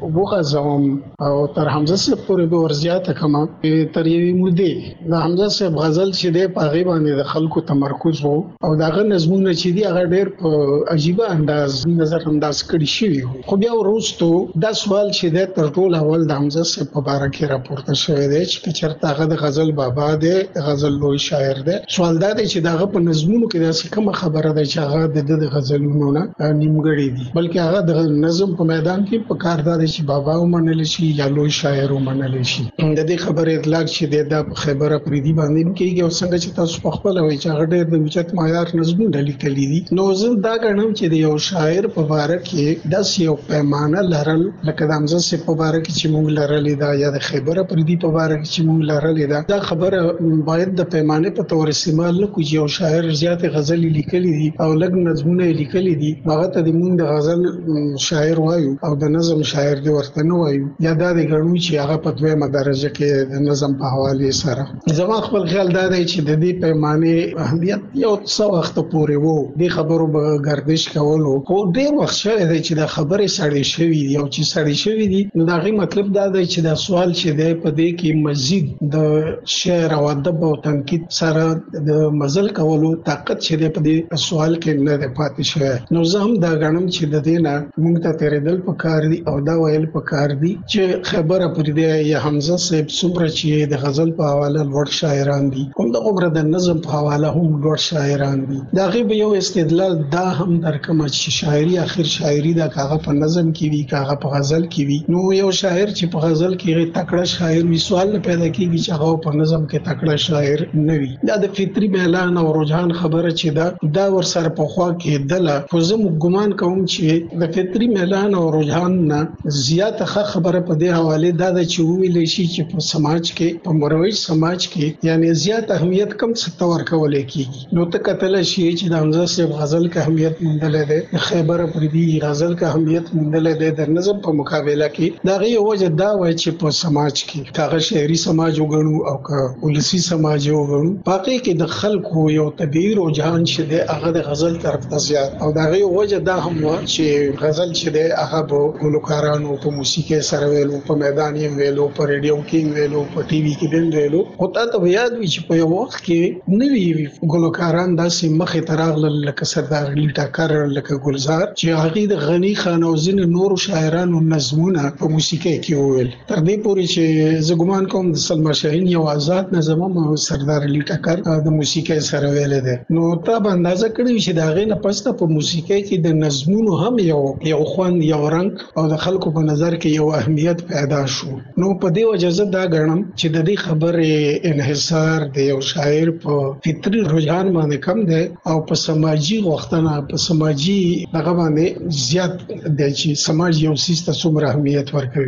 وغځوم او تر حمزه صاحب پورې به ورزیاته کما تر یوې مودې د حمزه صاحب غزل چې دی په هغې باندې د خلکو تمرکز و او د هغه نظمونه چې دي هغه ډېر په عجیبه انداز نظر انداز کړي شوي وو خو بیا وروستو دا سوال چې دی تر ټولو اول د حمزه صاحب په باره کې راپورته شوی دی چې که چېرته هغه د غزل بابا دی د غزل لوی شاعر دی. سوال دا دی چې د هغه په نظمونو کې داسې کومه خبره ده چې هغه د ده د غزلونو نه نیمګړې دي بلکې هغه د نظم په میدان کې په کار دا دی چې بابا ومنل شي یا لوی شاعر ومنل شي. د دې خبرې اطلاق چې د خیبر افریدي باندې کېږي او څنګه چې تاسو په خپل وایي چې هغه ډېر د اوچت معیار نظمونه لیکلي دي نو زه دا ګڼم چې د یو شاعر په باره کې داسې یو پیمانه لرل لکه د حمزه صاحب په باره کې چې موږ لرلې ده یا د خیبر افریدي په باره کې چې موږ لرلې ده دا خبره باید د پیمانې په تور استعمال نه کړو چې یو شاعر زیات غزل لیکلي دي او لږ نظمونه لیکلي دي هغه ته د موږ د غزل شاعر وایو او د نظم شاعر دی ورته نه وایو یا دا د ګڼو چې هغه په دویمه درجه کې د نظم په حواله سره. زما خپل خیال دا دی چې د دې پیمانې اهمیت یو څو وخت پورې وو د خبرو به گردش کولو خو ډېر وخت شوی دی چې د خبرې سړې شوي دي او چې سړې شوي دي نو د هغې مطلب دا دی چې دا سوال چې دی په دې کې مزید د شعر او ادب او تنقید سره د مزل کولو طاقت چې دی په دې سوال کې نه دی پاتې شوی. نو زه هم دا ګڼم چې د دې نه موږ ته تېرېدل پکار دي او دا ویل پکار دي چې خیبر افریدي یا حمزه صاحب څومره چې د غزل په حواله لوړ شاعران دي همدغومره د نظم په حواله هم لوړ شاعران دي. د هغې به یو استدلال دا هم درکمه چې شاعري اخر شاعري ده که هغه په نظم کې وي که هغه په غزل کې وي نو یو شاعر چې په غزل کې تکړه شاعر وي سوال نه پیدا کېږي چې هغه په نظم کې تکړه شاعر نه وي. دا د فطري میلان او رجحان خبره چې دا ورسره پخوا کېدله خو زه ګمان کوم چې د فطري میلان او رجحان نه زیاته ښه خبره په دې حواله دا ده چې وویلی شي چې په سماج کې په مروج سماج کې یعنی زیات اهمیت کم څه ته ورکولی کېږي. نو ته کتلی شي چې د حمزه صاحب غزل کې اهمیت موندلی دی د خیبر افریدي غزل کې اهمیت موندلی دی د نظم په مقابله کې د هغې وجه دا وایي چې په سماج کې که هغه شعري سماج وګڼو او که ولسي سماج وګڼو په هغې کې د خلکو یو طبیعي رجحان چې دی هغه د غزل طرف ته زیات او د هغې وجه دا هم وه چې غزل چې دی هغه به ګلوکارانو په موسیقۍ سره ویلو په میدان یې ویلو په ریډیو کې ویلو په ټي وي کې به ویلو خو تا ته به یاد وي چې په یو وخت کې نوي ګلوکاران داسې مخې ته راغلل لکه سردار علي ټکر لکه ګلزار چې هغې د غني خان او ځینې نورو شاعرانو نظمونه په موسیقۍ کې وویل تر دې پورې چې زه ګمان کوم د سلما شاهین یو آزاد نظم هم سردار علي ټکر د موسیقۍ سره ویلی دی. نو تا به اندازه کړې چې د هغې نه پسته په موسیقۍ کې د نظمونو هم یو خوند یو رنګ او د خلکو په نظر کې یو اهمیت پیدا شو. نو په دې وجه زه دا ګڼم چې د دې خبرې انحصار د یو شاعر په فطري رجحان باندې کم دی او په سماجي غوښتنه په سماجي دغه باندې زیات دی چې سماج یو څیز ته څومره اهمیت ورکوي.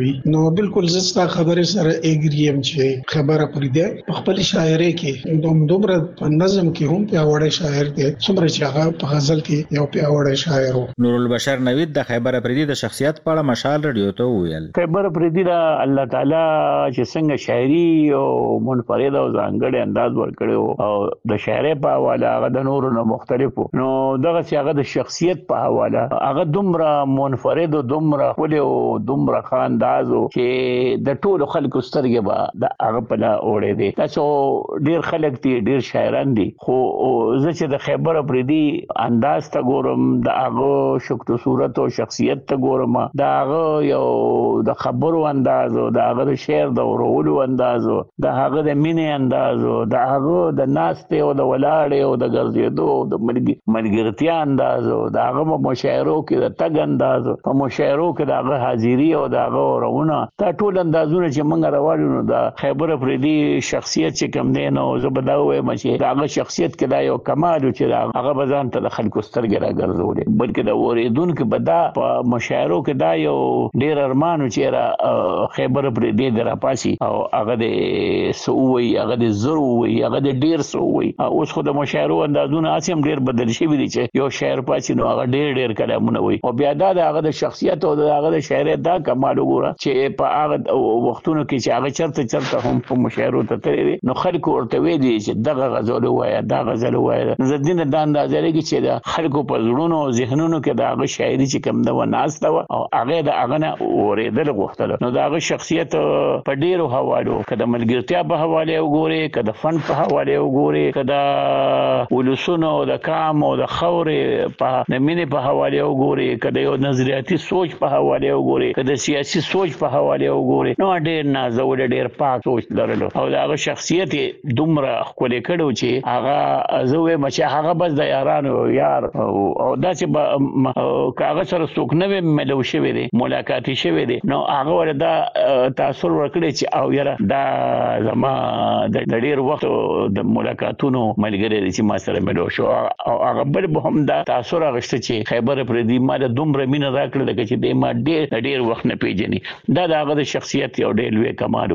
کوي. نو بالکل زستا خبره سره اګریم چې خبره پرې ده خپل شاعري کې دومره په نظم کې هم پیاوړی شاعر دی څومره چې هغه په غزل کې یو پیاوړی شاعر و. نور البشر نوید د خیبر افریدي د شخصیت په اړه مشال رادیو ته ویل خیبر افریدي دا الله تعالی چې څنګه شاعري او منفرد او ځانګړی انداز ورکړو او د شاعري په حواله هغه د نورو نه مختلفو نو دغه چې هغه د شخصیت په حواله هغه دومره منفرد او دومره خپل او دومره خاندازو چې د ټولو خلکو سترګې به د هغه په لا اوړې دي. تاسو ډیر خلک دي ډیر شاعران دي خو زه چې د خیبر افریدي انداز ته ګورم د هغه شکل صورت او شخصیت ته ګورم د هغه یو د خبرو انداز او د هغه د شعر د ورولو انداز د هغه د مینې انداز د هغه د ناستې او د ولاړې او د ګرځېدو د ملګرتیا انداز د هغه مشاعرو کې د تګ انداز په مشاعرو کې د هغه حاضری او د هغه ورونه دا ټول اندازونه چې موږ راوړو نو د خیبر افریدي شخصیت چې کوم دی نو زه به دا وایم چې د هغه شخصیت کې دا یو کمال چې هغه بزان ته د خلکو سترګې راګرځولې بلکې د اوریدونکو به دا په مشاعرو کې دا یو ډیر ارمان چې را خیبر افریدي د راپاسي او هغه د سووي هغه د زروي هغه د ډیر سووي اوس خو د مشاعرو اندازونه اسیم ډیر بدل شي دي چې یو شاعر پاسي نو هغه ډیر کلامونه وي او بیا دا هغه د شخصیت او هغه د شاعر دا کمال وګوره چې په هغه وختونو کې چې هغه چرته هم په مشاعرو ته تللی نو خلکو ورته وی دي چې دغه غزل وایي دا غزل وایي زدين د اندازې لري چې د خلکو په زړونو او ذهنونو کې دا هغه شاعري چې کوم د وناسته او هغه د هغه نه اوریدل غوښتل نو دا هغه شخصیت په ډیرو حوالو کده ملګرتیا په حواله وګوري کده فن په حواله وګوري کده ولسونو د کام او د خورې په نمینه په حواله وګوري کده یو نظریاتي سوچ په حواله وګوري کده سیاسي سوچ په حواله وګوري نو ډیر نازول ډیر پاک سوچ لرلو او دا هغه شخصیت دومره خپل کړو چې هغه زوې مچ هغه بس د یارانو یار او دا چې کاغذ سره څوک نه ملو شوی دی ملاقات شوی دی نو هغه وردا تاثیر ورکړي چې او یاره دا زما د ډیر وخت د ملاقاتونو ملګری چې ما سره ملو شو او هغه بل به هم دا تاثیر غشته چې خیبر افریدي ما د دومره مینه راکړه چې د ما ډیر وخت نه پیژني دا هغه د شخصیت یو ډیر لوی کمال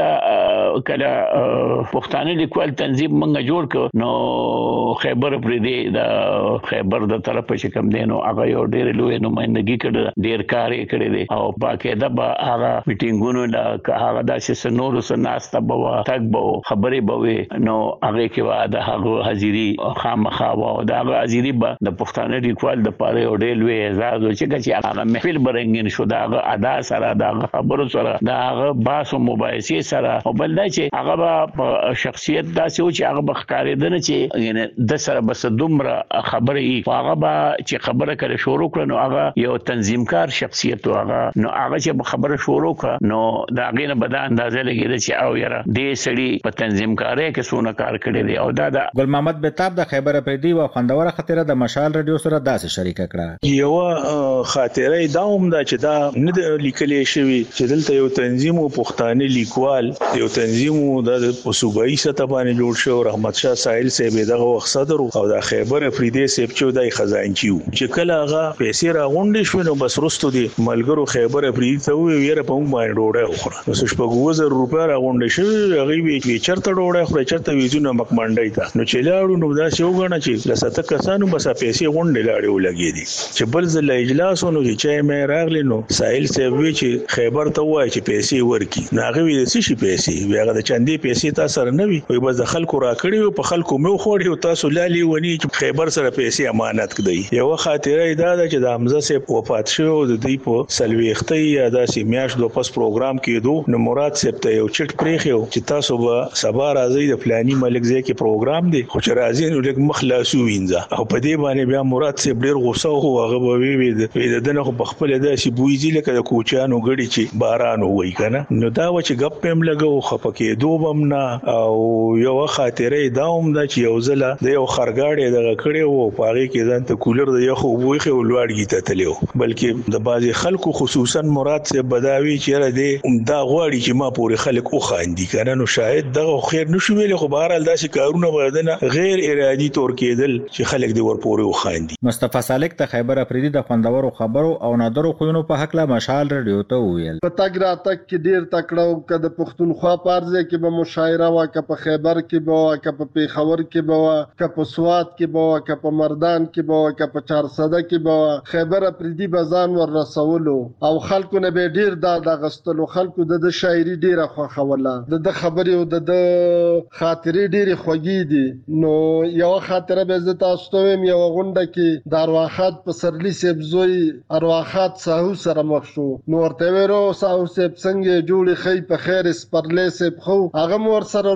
دلته کله پښتانه لیکوال تنظیم منګه جوړ کړ نو خیبر افریدي د خیبر د طرف چې کوم دینو هغه یو ډیر لوی نمائندګي کړ ډیر کار یې کړی دی او باقاعده به هغه میټینګونو لا هغه داسې نور سناسته به تک به خبرې به نو هغه کې وا د هغه حاضری خامخا او د هغه حاضری به د پښتانه لیکوال د پاره یو ډیر لوی اعزاز او چې هغه محفل برنګین شو د هغه ادا سره د خبرو سره د هغه باس او مباحثه سره او بل دا چې هغه په شخصیت داسې و چې هغه بخکارېدنه چې یعنی د سره بس دومره خبرې هغه با چې خبره کړي شروع کړه نو هغه یو تنظیمکار شخصیت هغه نو هغه چې خبره شروع کړه نو دا غینه به دا اندازه لګیږي چې او یاره دې سړي په تنظیمکارۍ کې سونه کار کړی دی او دا ګل محمد بتاب د خیبر افریدي او خوندوره خاطره د مشال رادیو سره داسې شریک کړه یو خاطره دا هم دا چې دا نه لیکلې شوی چې دلته یو تنظیم او پښتانه لیکوال یو تنظیم د صوبایي سطح باندې جوړ شو رحمت شاه ساحل صاحب دغه وخت صدر او د خیبر افریدي صاحب چې دای خزانچی چې کله هغه پیسې راغونډې شو نو بس رستو دي ملګرو خیبر افریدي ته ویره په موږ باندې ډوډۍ وخوره نو څه په 2000 روپیا راغونډې شو هغه وی چرته ډوډۍ خوري چرته ویزونه مکمنډای تا نو چې لاړو نو دا څه وګڼه چې لسته کسانو بس پیسې غونډې لاړې ولګې دي چې بل ځل اجلاسونو چې مې راغلی نو ساحل صاحب وی چې خیبر ته وای چې پیسې ورکی ناغه وی د څه شي پیسې بیا د چندې پیسې تاسو سره نه وي وي بس د خلکو راکړي په خلکو مې خوړی او تاسو لالي ونی چې خیبر سره پیسې امانت کړی یو خاطره دا چې د حمزه صاحب وفات شو د دې په سلويختي یا د سیمیاش د پس پروګرام کېدو نو مراد صاحب ته یو چټ پریخو چې تاسو به سبا راځي د فلاني ملک ځای کې پروګرام دی خو چې راځي نو لکه مخلاصو وینځه او په دې باندې بیا مراد صاحب ډیر غوسه او هغه به وی د دنه په خپل داسې بویځي لکه د کوچانو غړي چې باران وای کنه نو دا و چې غپ هم لګو خپکه دوبم نه او یو خاطره دا هم دا چې یو ځله د یو خرګاړي دغه کړي وو پاره کې ځان ته کولر د یخو بوې خو لوړږي ته تلو بلکې د بازي خلکو خصوصا مراد سے بداوی چې را دي دا غواړي چې ما پورې خلک او خاندي کنه نو شاید دغه خیر نشو ویل خو بهر حال داسې کارونه بدنه غیر ارادي تور کېدل چې خلک دی ور پورې او خاندي مصطفی سالک ته خیبر افریدي د خوندورو خبرو او نادرو خوینو په حق لا مشال رادیو ته ته وویل په تګ راتګ کې ډیر تکړه او که د پښتونخوا پارځه کې به مشاعره وا که په خیبر کې به وا که په پیښور کې به وا که په سوات کې به وا که په مردان کې به وا که په چارسده کې به وا خیبر افریدي بزان ور رسولو او خلکو نه به ډیر د غستلو خلکو د شاعري ډیره خوښوله د خبرې او د خاطرې ډیره خوږی دي نو یو خاطره به زه تاسو ته ویم یو غونډه کې د ارواحات په سرلی سبزوي ارواحات ساهو سره مخ شو نو ورته ورو ساهو سب څنګه جوړي خی په خیر سپرلې سب خو هغه مور سره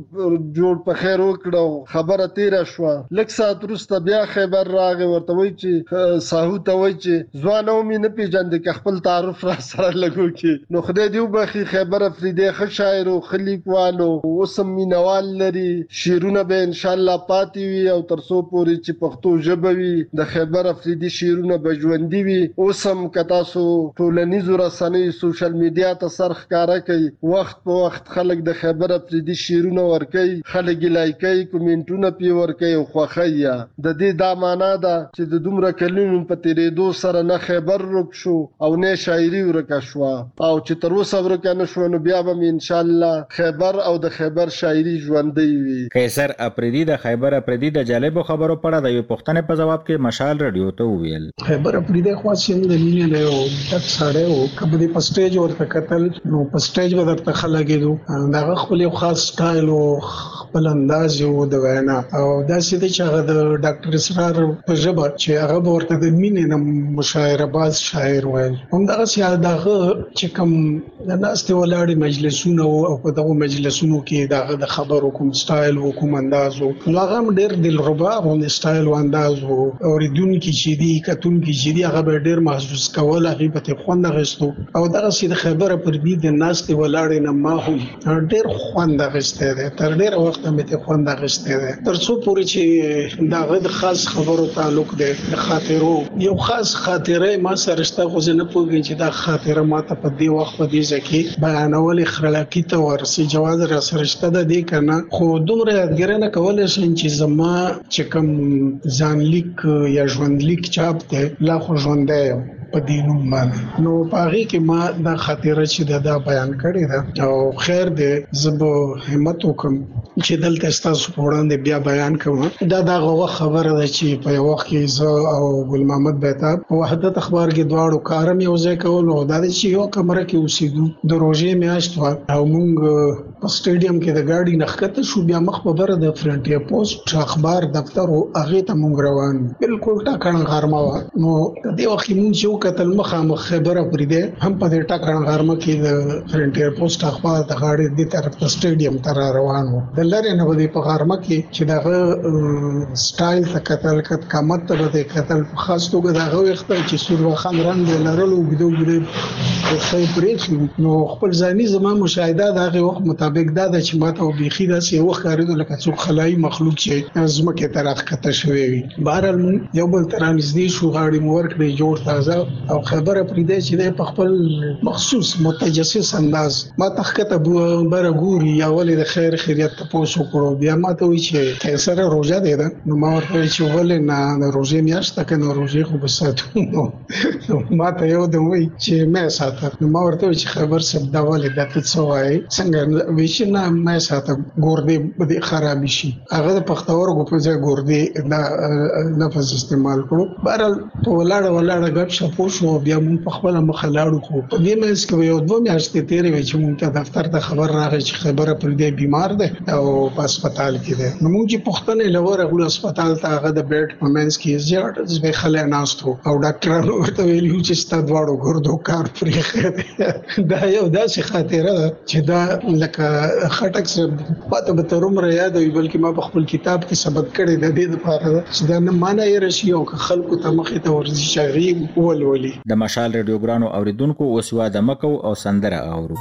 جوړ په خیر وکړو خبره تیر شو لکه سات وروسته بیا خبر راغی ورته وای چې ساهو ته وای چې ځوان او مين پیژند کې خپل تعارف را سره لګو کې نو خدای دې وبخي خیبر افریدي ښه شاعر او خلیقوالو اوسم مینوال لري شیرونه به ان شاء الله پاتې وي او ترسو پوري چې پښتو ژبه وي د خیبر افریدي شیرونه به ژوندۍ وي اوسم کتا سو ټولنیزو رسنۍ سوشل میډیا ته سرخ کارا کوي وخت په وخت خلک د خیبر افریدي شیرونه ورکي خلک لایکي کومنټونه پی ورکي او خوخیا د دې دا معنا ده چې د دومره کلونو په تیرېدو سره نه خیبر رک شو او نه شاعري ورکه شو او چې تر اوسه ورکه نشو نو بیا به ان شاء الله خیبر او د خیبر شاعري ژوندۍ وي قیصر افریدي د خیبر افریدي د جالب خبرو په اړه د یو پښتنې په جواب کې مشال رادیو ته وویل خیبر افریدي خو چې د مینې نه یو تک سره او کبه په سټیج ورته کتل نو په سټیج ورته خلګېدو دا خپل یو خاص سټایل او خپل انداز یو د وینا او دا سیده چې هغه د ډاکټر اسرار په ژبه چې هغه ورته د مینې نه مشاعره باز شاعر وایي هم دا چې دغه چې کوم د ناستې ولاړې مجلسونه او په دغه مجلسونو کې دغه د خبرو کوم سټایل او کوم انداز او هغه ډېر دلربا او سټایل او انداز او اوریدونکو چې دی کتونکو چې دی هغه ډېر محسوس کول هغه په خوند غستو او دغه سیده خبره پر دې د ناستې ولاړې نه ما هم ډېر خوند غسته ده تر ډېر وخت مې خوند غسته ده تر څو پورې چې دغه د خاص خبرو تعلق ده د خاطرو یو خاص خاطره ما سره شته خو زه نه پوهیږم چې دا خاطره ما ته په دې وخت په دې ځکه بیانول خړلاکی ته ورسي جواز را سره شته ده دې کنه خو دومره یادګر نه کولای شم چې زما چې کوم ځانلیک یا ژوندلیک چاپ ته لا خو ژوندې په دینوم باندې نو پاره کې ما دا خاطره چې دا بیان کړی دا او خیر دې زب همت وکم چې دلته تاسو په وړاندې بیا بیان کوم دا دغه خبره ده چې په یو وخت کې زه او ګل محمد بیتاب وحدت اخبار کې دواړو کارم یو ځای کول او دا چې یو کمره کې اوسېدو د روزې میاشت او موږ په سټیډیم کې د گاډي نخکته شو بیا مخ په بره د فرنټیر پوسټ اخبار دفتر او هغه ته موږ روان بالکل ټاکړه غرمه نو د دې وخت موږ یو کتل مخامخ خبره پرې ده هم په دې ټاکړه غرمه کې د فرنټیر پوسټ اخبار د غاډي د طرف ته سټیډیم ته روان وو د لارې نه ودی په غرمه کې چې دغه سټایل ته کتل کټ قامت ته به کتل په خاص توګه دغه وخت چې سور خان رنگ لرلو بده خی پرې نو خپل ځاني زما مشاهده دغه وخت مطابق دا چې ماته بيخي داسې وخت کاریدو لکه څوک خلای مخلوق چې زمکه طرف کته شوی وي بهرال یو بل ترانځدي شو غاړي مور کړی جوړ تازه او خبره پرې دی چې په خپل مخصوص متجسس انداز ما تخکته بره ګوري یا ولې د خیر خیریت ته پوسو کړو بیا ما ته وی چې کیسره روزه دی نو ما ورته چې ولې نه روزه میاشت کې نو روزه خو بساتو نو ما ته یو د وی چې مې ساته نو ما ورته چې خبر سب دا ولې د څه وای څنګه ویشنه مې ساته ګوردې بده خراب شي هغه د پختور په ځای ګوردې دا لفظ استعمال کړو بهرال په ولاړه غب شپو شو بیا مون په خپل مخلاړو خو په دې مېس کې یو دوه میاشتې تیرې وي چې مونږ ته دفتر ته خبر راغی چې خبره پر دې بیمار ده او په هسپتال کې ده نو مونږ چې پښتنه لور غو هسپتال ته هغه د بیډ په مېنس کې زیات زبې خلې ناستو او ډاکټرانو ورته ویلو چې ستاسو دواړو ګردو کار پرې دا یو داسې خاطره ده چې دا لکه خټک سره پاته به تروم را یاد وي بلکې ما په خپل کتاب کې سبق کړی د دې لپاره چې دا نه معنی یې راشي او خلکو ته مخې ته ورځي شغي ولولي د مشال رادیو ګرانو اوریدونکو اوسوا د مکو او سندره اورو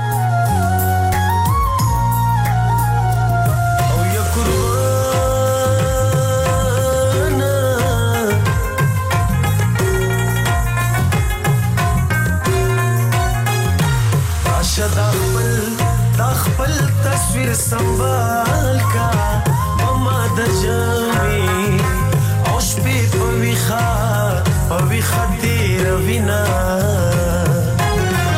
संभाल का ममा दजमी औश पे पविखा तेरा विना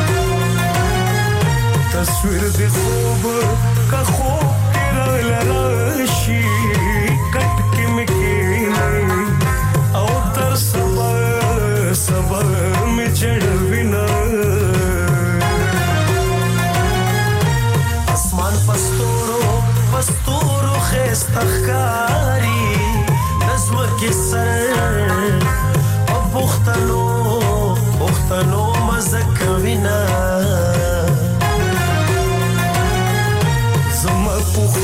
اخکاری نظم کې سر او پښتنو مزک وینا زما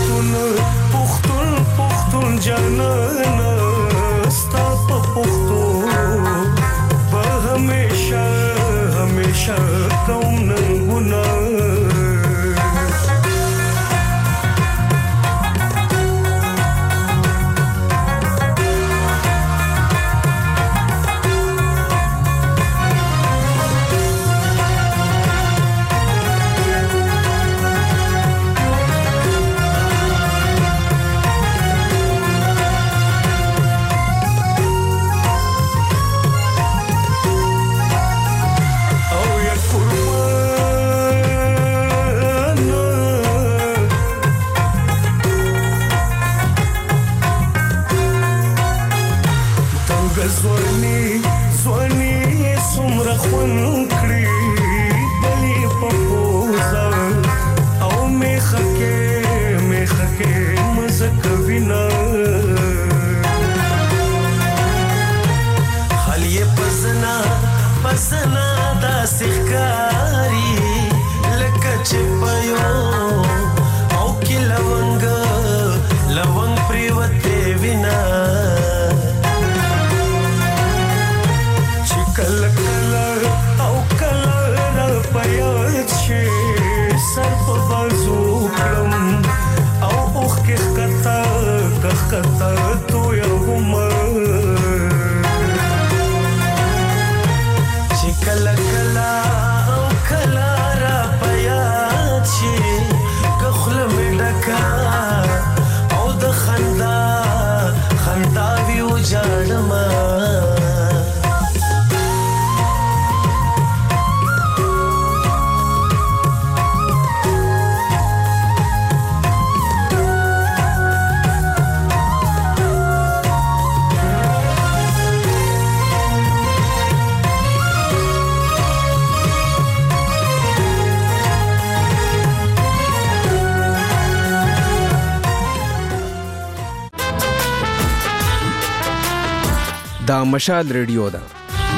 پښتون جانانا ستا په پښتو به همیشه کوم ننګونه دا مشال ریډیو ده.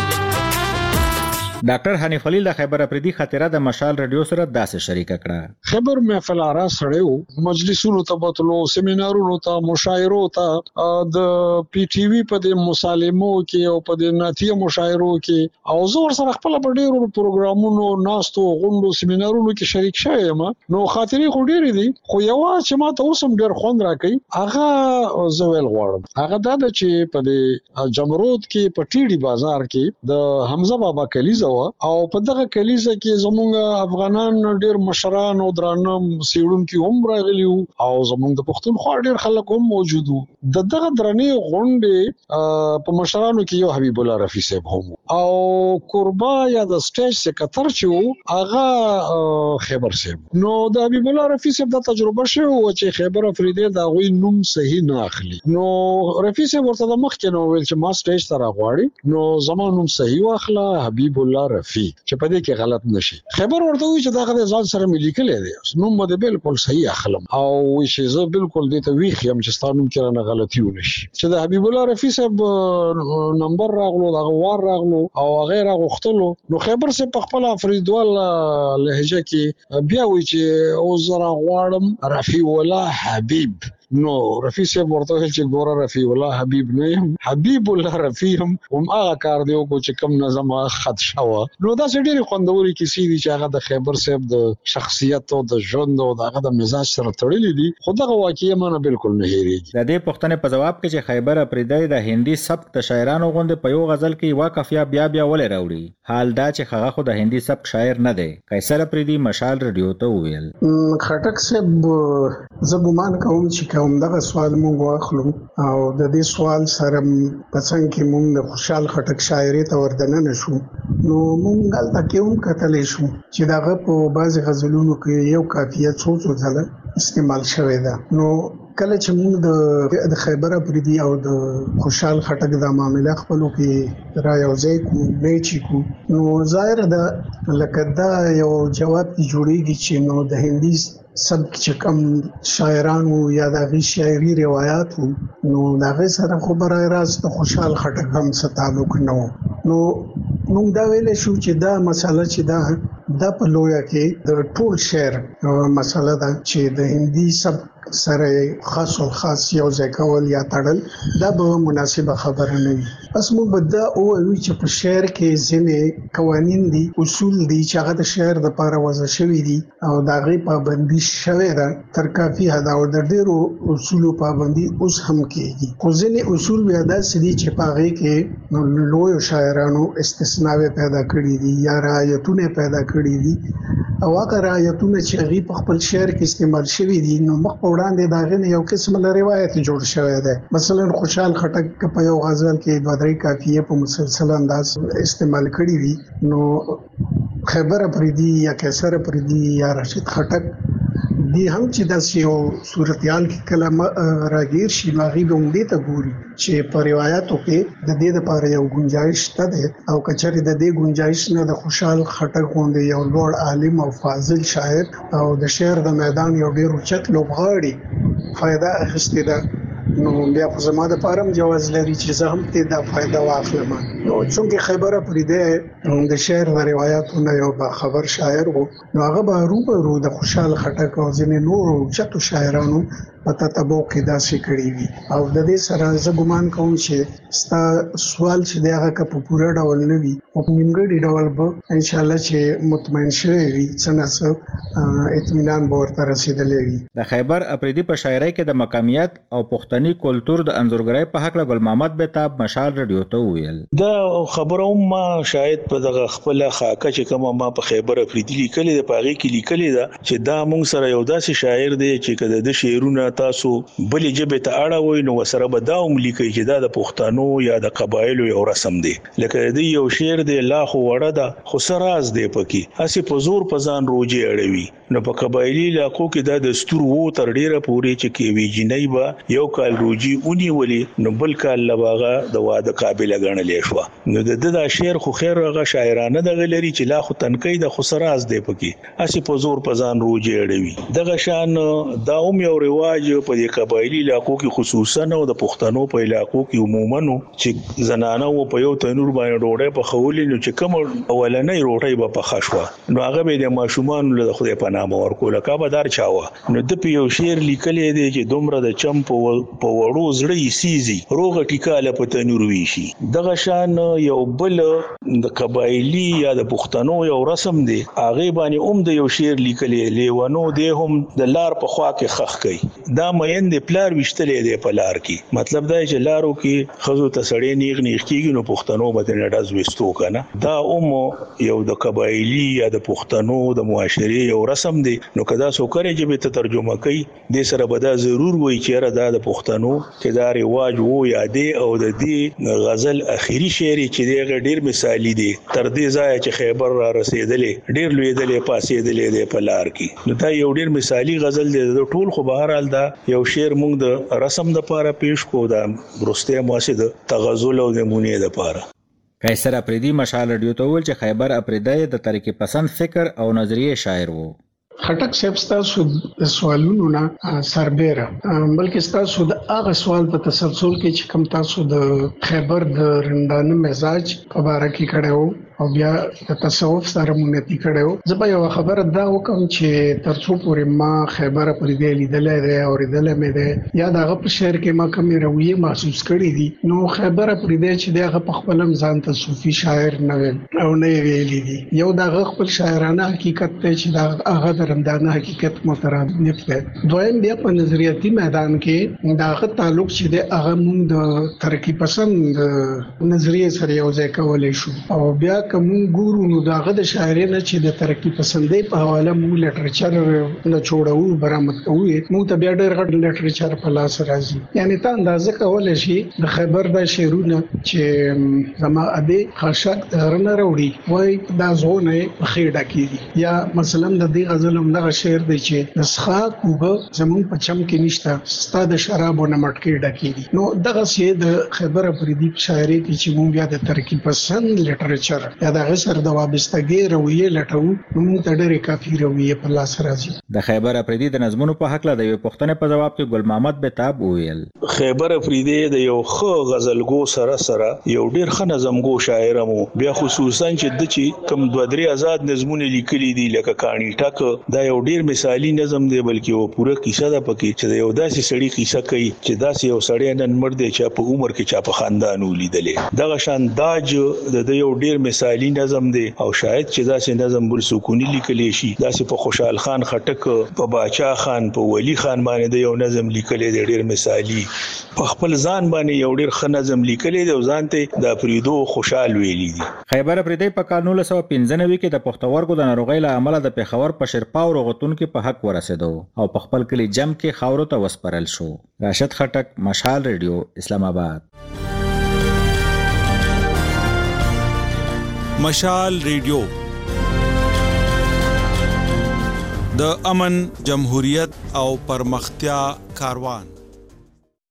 ډاکټر حنیف خلیل د خیبر افریدي خاطره د مشال ریډیو سره داسې شریک کړه. خیبر محفل را سړیو مجلسونو ته بوتلو سیمینارونو ته مشاعرو ته د پی ټی وی په د مسالمو کې او په د ناتیه مشاعرو کې او زور سره خپل په ډیرو پروګرامونو ناستو غونډو سیمینارونو کې شریک شوم. نو خاطرې خو ډیرې دي خو یو چې ما ته اوسم ډیر خوند راکې هغه زویل غواړم. هغه دا چې په د جمرود کې په ټیډي بازار کې د حمزه بابا کلیزه او په دغه کلیزه کې زمونږ افغانان ډیر مشران او درانه سیړونکو هم راغلي او زمونږ د پښتونخوا ډیر خلک هم موجود وو. دغه درنې غونډې په مشرانو کې یو حبیب الله رفیع صاحب هم او قربا یا د سټیج سکرټر چې هغه خیبر صاحب. نو د حبیب الله رفیع صاحب د تجربه شو چې خیبر افریدي دا غوي نوم صحیح نه اخلي. نو رفیع صاحب ورته د مخ کې نو ویل چې ما سټیج ته راغواړي نو زمونږ صحیح واخله حبیب الله رفیع چې په دې کې غلط نشي. خبر ورته وی چې دا غږ ځان سره ملي کړي دي نو مده بالکل صحیح اخلم او چې زه بالکل دې ته ویخ يم چې ستاسو کې نه غلطي ونشي. چې د حبیب الله رفیع صاحب نمبر راغلو دا غوار راغلو او غیر غختلو نو خبر سه په خپل افریدوال لهجه کې بیا وی چې او زرا غواړم رفیع الله حبیب. نو رفیع صاحب ورته ویل چې ګوره رفیع الله حبیب نه حبیب الله رفیع هم هغه کار دیو کو چې کم نظم خط شوه. نو دا ډېری خوندوري کیسې دي چې هغه د خیبر صاحب د شخصیت او د ژوند او دغه د مزاج سره تړلې دي خو دغه واقعي معنی بالکل نه هېریږي. د دې پښتنې په جواب کې چې خیبر افریدي د هندي سبک د شاعرانو غونډه په یو غزل کې یو قافیه بیا ولې راوړي. حال دا چې هغه خو د هندي سبک شاعر نه دی. قیصر افریدي مشال ریډیو ته وویل خټک صاحب زبومان کوم چې همدغه سوال مونږ واخلو او د دې سوال سره په څنګه کې مونږ د خوشحال خټک شاعري ته وردننه نشو نو مونږ هلته کې هم کتلی شو چې دغه په بعضې غزلونو کې یو قافیه څو ځله استعمال شوې ده. نو کله چې موږ د خیبر افریدي او د خوشحال خټک د معاملې خپلو کې را یوځای کو میچ کو نو ظاهر ده لکه دا یو جواب جوړیږي چې نو د هندي سبک چې کوم شاعرانو یا د غي شاعري روایت نو دا غي سره خو برای راست خوشحال خټک هم څه تعلق نه نو موږ دا ویل شو چې دا مسله چې دا په لویا کې د ټول شعر مسله ده چې د هندي سب سره خاص او خاص یو ځای کول یا تړل دا به مناسبه خبره نه وي. پس موږ به دا وایو چې په شعر کې ځینې قوانین دي، اصول دي چې هغه د شعر لپاره وضع شوي دي او د هغې پابندي شوې ده تر کافي حده او د ډېرو اصولو پابندي اوس هم کېږي. خو ځینې اصول بیا داسې دي چې په هغې کې لویو شاعرانو استثناوې پیدا کړي دي یا رعایتونه پیدا کړي دي او هغه رعایتونه چې هغې په خپل شعر کې استعمال شوي دي نو مخ په وړاندې د هغې نه یو قسم له روایت جوړ شوی دی. مثلا خوشحال خټک په یو غزل کې دوه درې قافیې په مسلسل انداز استعمال کړي دي نو خیبر افریدي یا قیصر افریدي یا رشید خټک دی هم چې داسې یو صورتحال کې کله راګیر شي نو هغې به همدې ته ګوري چې په روایاتو کې د دې لپاره یو ګنجایش شته دی او که چېرې د دې ګنجایش نه د خوشحال خټک غوندې یو لوړ عالم او فاضل شاعر او د شعر د میدان یو ډېر اوچت لوبغاړي فایده اخیستې ده نو بیا خو زما دپاره هم جواز لري چې زه هم ترې دا فایده واخلم. نو چونکې خیبر افریدی د شعر د روایاتو نه یو باخبر شاعر و نو هغه به روبرو د خوشحال خټک او ځینې نورو اوچتو شاعرانو په تتبع کې داسې کړي وي او د دې سره زه ګمان کوم چې ستا سوال چې دی هغه که په پوره ډول نه وي او په نیمګړي ډول به انشاءالله چې مطمئن شوی وي څه نه څه اطمینان به ورته رسېدلی وي. د خیبر افریدي په شاعرۍ کې د مقامیت او پښتني کلتور د انځورګرۍ په هکله ګل محمد بیتاب مشال رادیو ته وویل دا خبره ما شاید په دغه خپل خاکه چې کوم ما په خیبر افریدي لیکلې ده په هغې کې لیکلې ده چې دا موږ سره یو داسې شاعر دی چې که د شعرونه تاسو بلې ژبې ته اړوئ نو ورسره به دا هم لیکئ چې دا د پښتنو یا د قبایلو یو رسم دی. لکه د یو شعر دی لا خو وړه ده خو څه راز دی پکې هسې په زور په ځان روجې اړوي نو په قبایلي علاقو کې دا دستور و تر ډېره پورې چې کیوي جنۍ به یو کال روجي ونیولې نو بل کال له به هغه د واده قابله ګڼلې شوه. نو د ده دا شعر خو خیر هغه شاعرانه دغه لري چې لا خو تنکۍ ده خو څه راز دی پکې هسې په زور په ځان روجې اړوي. دغه شان دا هم یو رواج په دې قبایلي علاقو کې خصوصا او د پښتنو په علاقو کې عموما چې زنانه و په یو تنور باندې ډوډۍ پخولې نو چې کوم اولنۍ روټۍ به پخه شوه نو هغه به د ماشومانو له خدای په نامه ورکوله کابدار چاوه نو د په یو شعر لیکلی دی چې دومره د چم په وړو زړه یې سیزي روغه ټیکاله په تنور ویشي. دغه شان یو بل د قبایلي یا د پښتنو یو رسم دی هغې باندې هم د یو شعر لیکلی لیونو دی هم د لار په خوا کې خښ کوي دا مین د پلار وشتلې دی په لار کې مطلب دا چې لارو کې ښځو ته سړی نیغ نیغ کېږي نو پښتنو به ترې ډز ویستو که نه دا هم یو د قبایلي یا د پښتنو د معاشرې یو رسم دی. نو که دا څوکرې ژبې ته ترجمه کوي دې سره به دا ضرور وایي چې یاره دا د پښتنو چې دا رواج و یا دی او د دې غزل اخري شعر چې دی هغه ډېر مثالي دی تر دې ځایه چې خیبر را رسېدلی ډېر لوېدلی پاسېدلی دی په لار کې نو دا یو ډېر مثالي غزل دی د ټول خو بهرحال دا یو شعر موږ د رسم دپاره پیش کو دا وروستی مواسې د تغزل او نمونې دپاره. قیصر افریدي مشال رادیو ته وویل چې خیبر افریدی د طریق پسند فکر او نظریې شاعر و. خټک صاحب ستاسو د سوالونو نه سربېره بلکې ستاسو د هغه سوال په تسلسل کې چې کوم تاسو د خیبر د رندانه مزاج په باره کې کړی و او بیا د تصوف سره مونتی کړو. زه به یو خبره دا وکم چې ترڅو پورې ما خیبر افریدی لیدلې ده او لیدلې مې ده یا دغه په شعر کې ما کومې رویه محسوس کړې دي نو خیبر افریدی چې دغه په خپل ځان ته صوفي شاعر نه او نه ویلي دي. یو دغه خپل شاعرانه حقیقت ته چې دغه درندانه حقیقت مترادف ده. دویم بیا په نظریاتي میدان کې دغه تعلق چې د هغه مونږ د ترقی پسند نظریه سره یو ځای کولای شو او بیا کوم ګورو نو دغه د شاعرۍ نه چې د ترقی پسندۍ په حواله مو لټریچر نه جوړو برآمد کوو مو ته بیا ډېر غټ لټریچر په لاس راځي. یعنی ته اندازه کولای شي د خیبر د شعرونه چې زما ادي خاشق درنه وروړي وای دا زونه خېډه کیږي یا مثلا د دې غزل هم دغه شعر دی چې نسخه کوبه زمون په چم کې نشته ستا د شرابو نه مټکې ډکېږي. نو دغه سي د خیبر افریدی شاعرۍ کې چې مونږ بیا د ترقی پسند لټریچر یا د غسر د وابستګۍ رویه لټو نو موږ ته ډېرې کافي رویه په لاس راځي. د خیبر افریدي د نظمونو په حق له د یو پښتنې په جواب کې ګل محمد بتاب وویل خیبر افریدي د یو ښه غزلګو سره یو ډیر ښه نظمګو شاعر مو بیا خصوصا چې د چې کم دوه درې آزاد نظمونه لیکلي دي لکه کانی ټک دا یو ډیر مثالی نظم دی بلکې یو پوره کیسه ده پکې چې یو داسې سړی کیسه کوي چې داسې یو سړی نن مړ دی چې په عمر کې چا په خاندان ولیدلې دغه شان داج د یو ډیر مثالی نظم دی او شاید چې داسې نظم بل سکونی لیکلی شي داسې په خوشحال خان خټک په باچا خان په ولی خان باندې د یو نظم لیکلی دی ډیر مثالی په خپل ځان باندې یو ډیر ښه نظم لیکلی دی او ځان ته د افریدو خوشحال ویلی دي. خیبر افریدي په کال 1995 کې د پښتورګو د ناروغۍ له امله د پېښور په شرپاو روغتون کې په حق ورسېدو او په خپل کلی جم کې خاورو ته وسپارل شو. راشد خټک، مشال ریډیو، اسلام آباد. مشال ریډیو د امن، جمهوریت او پرمختیا کاروان.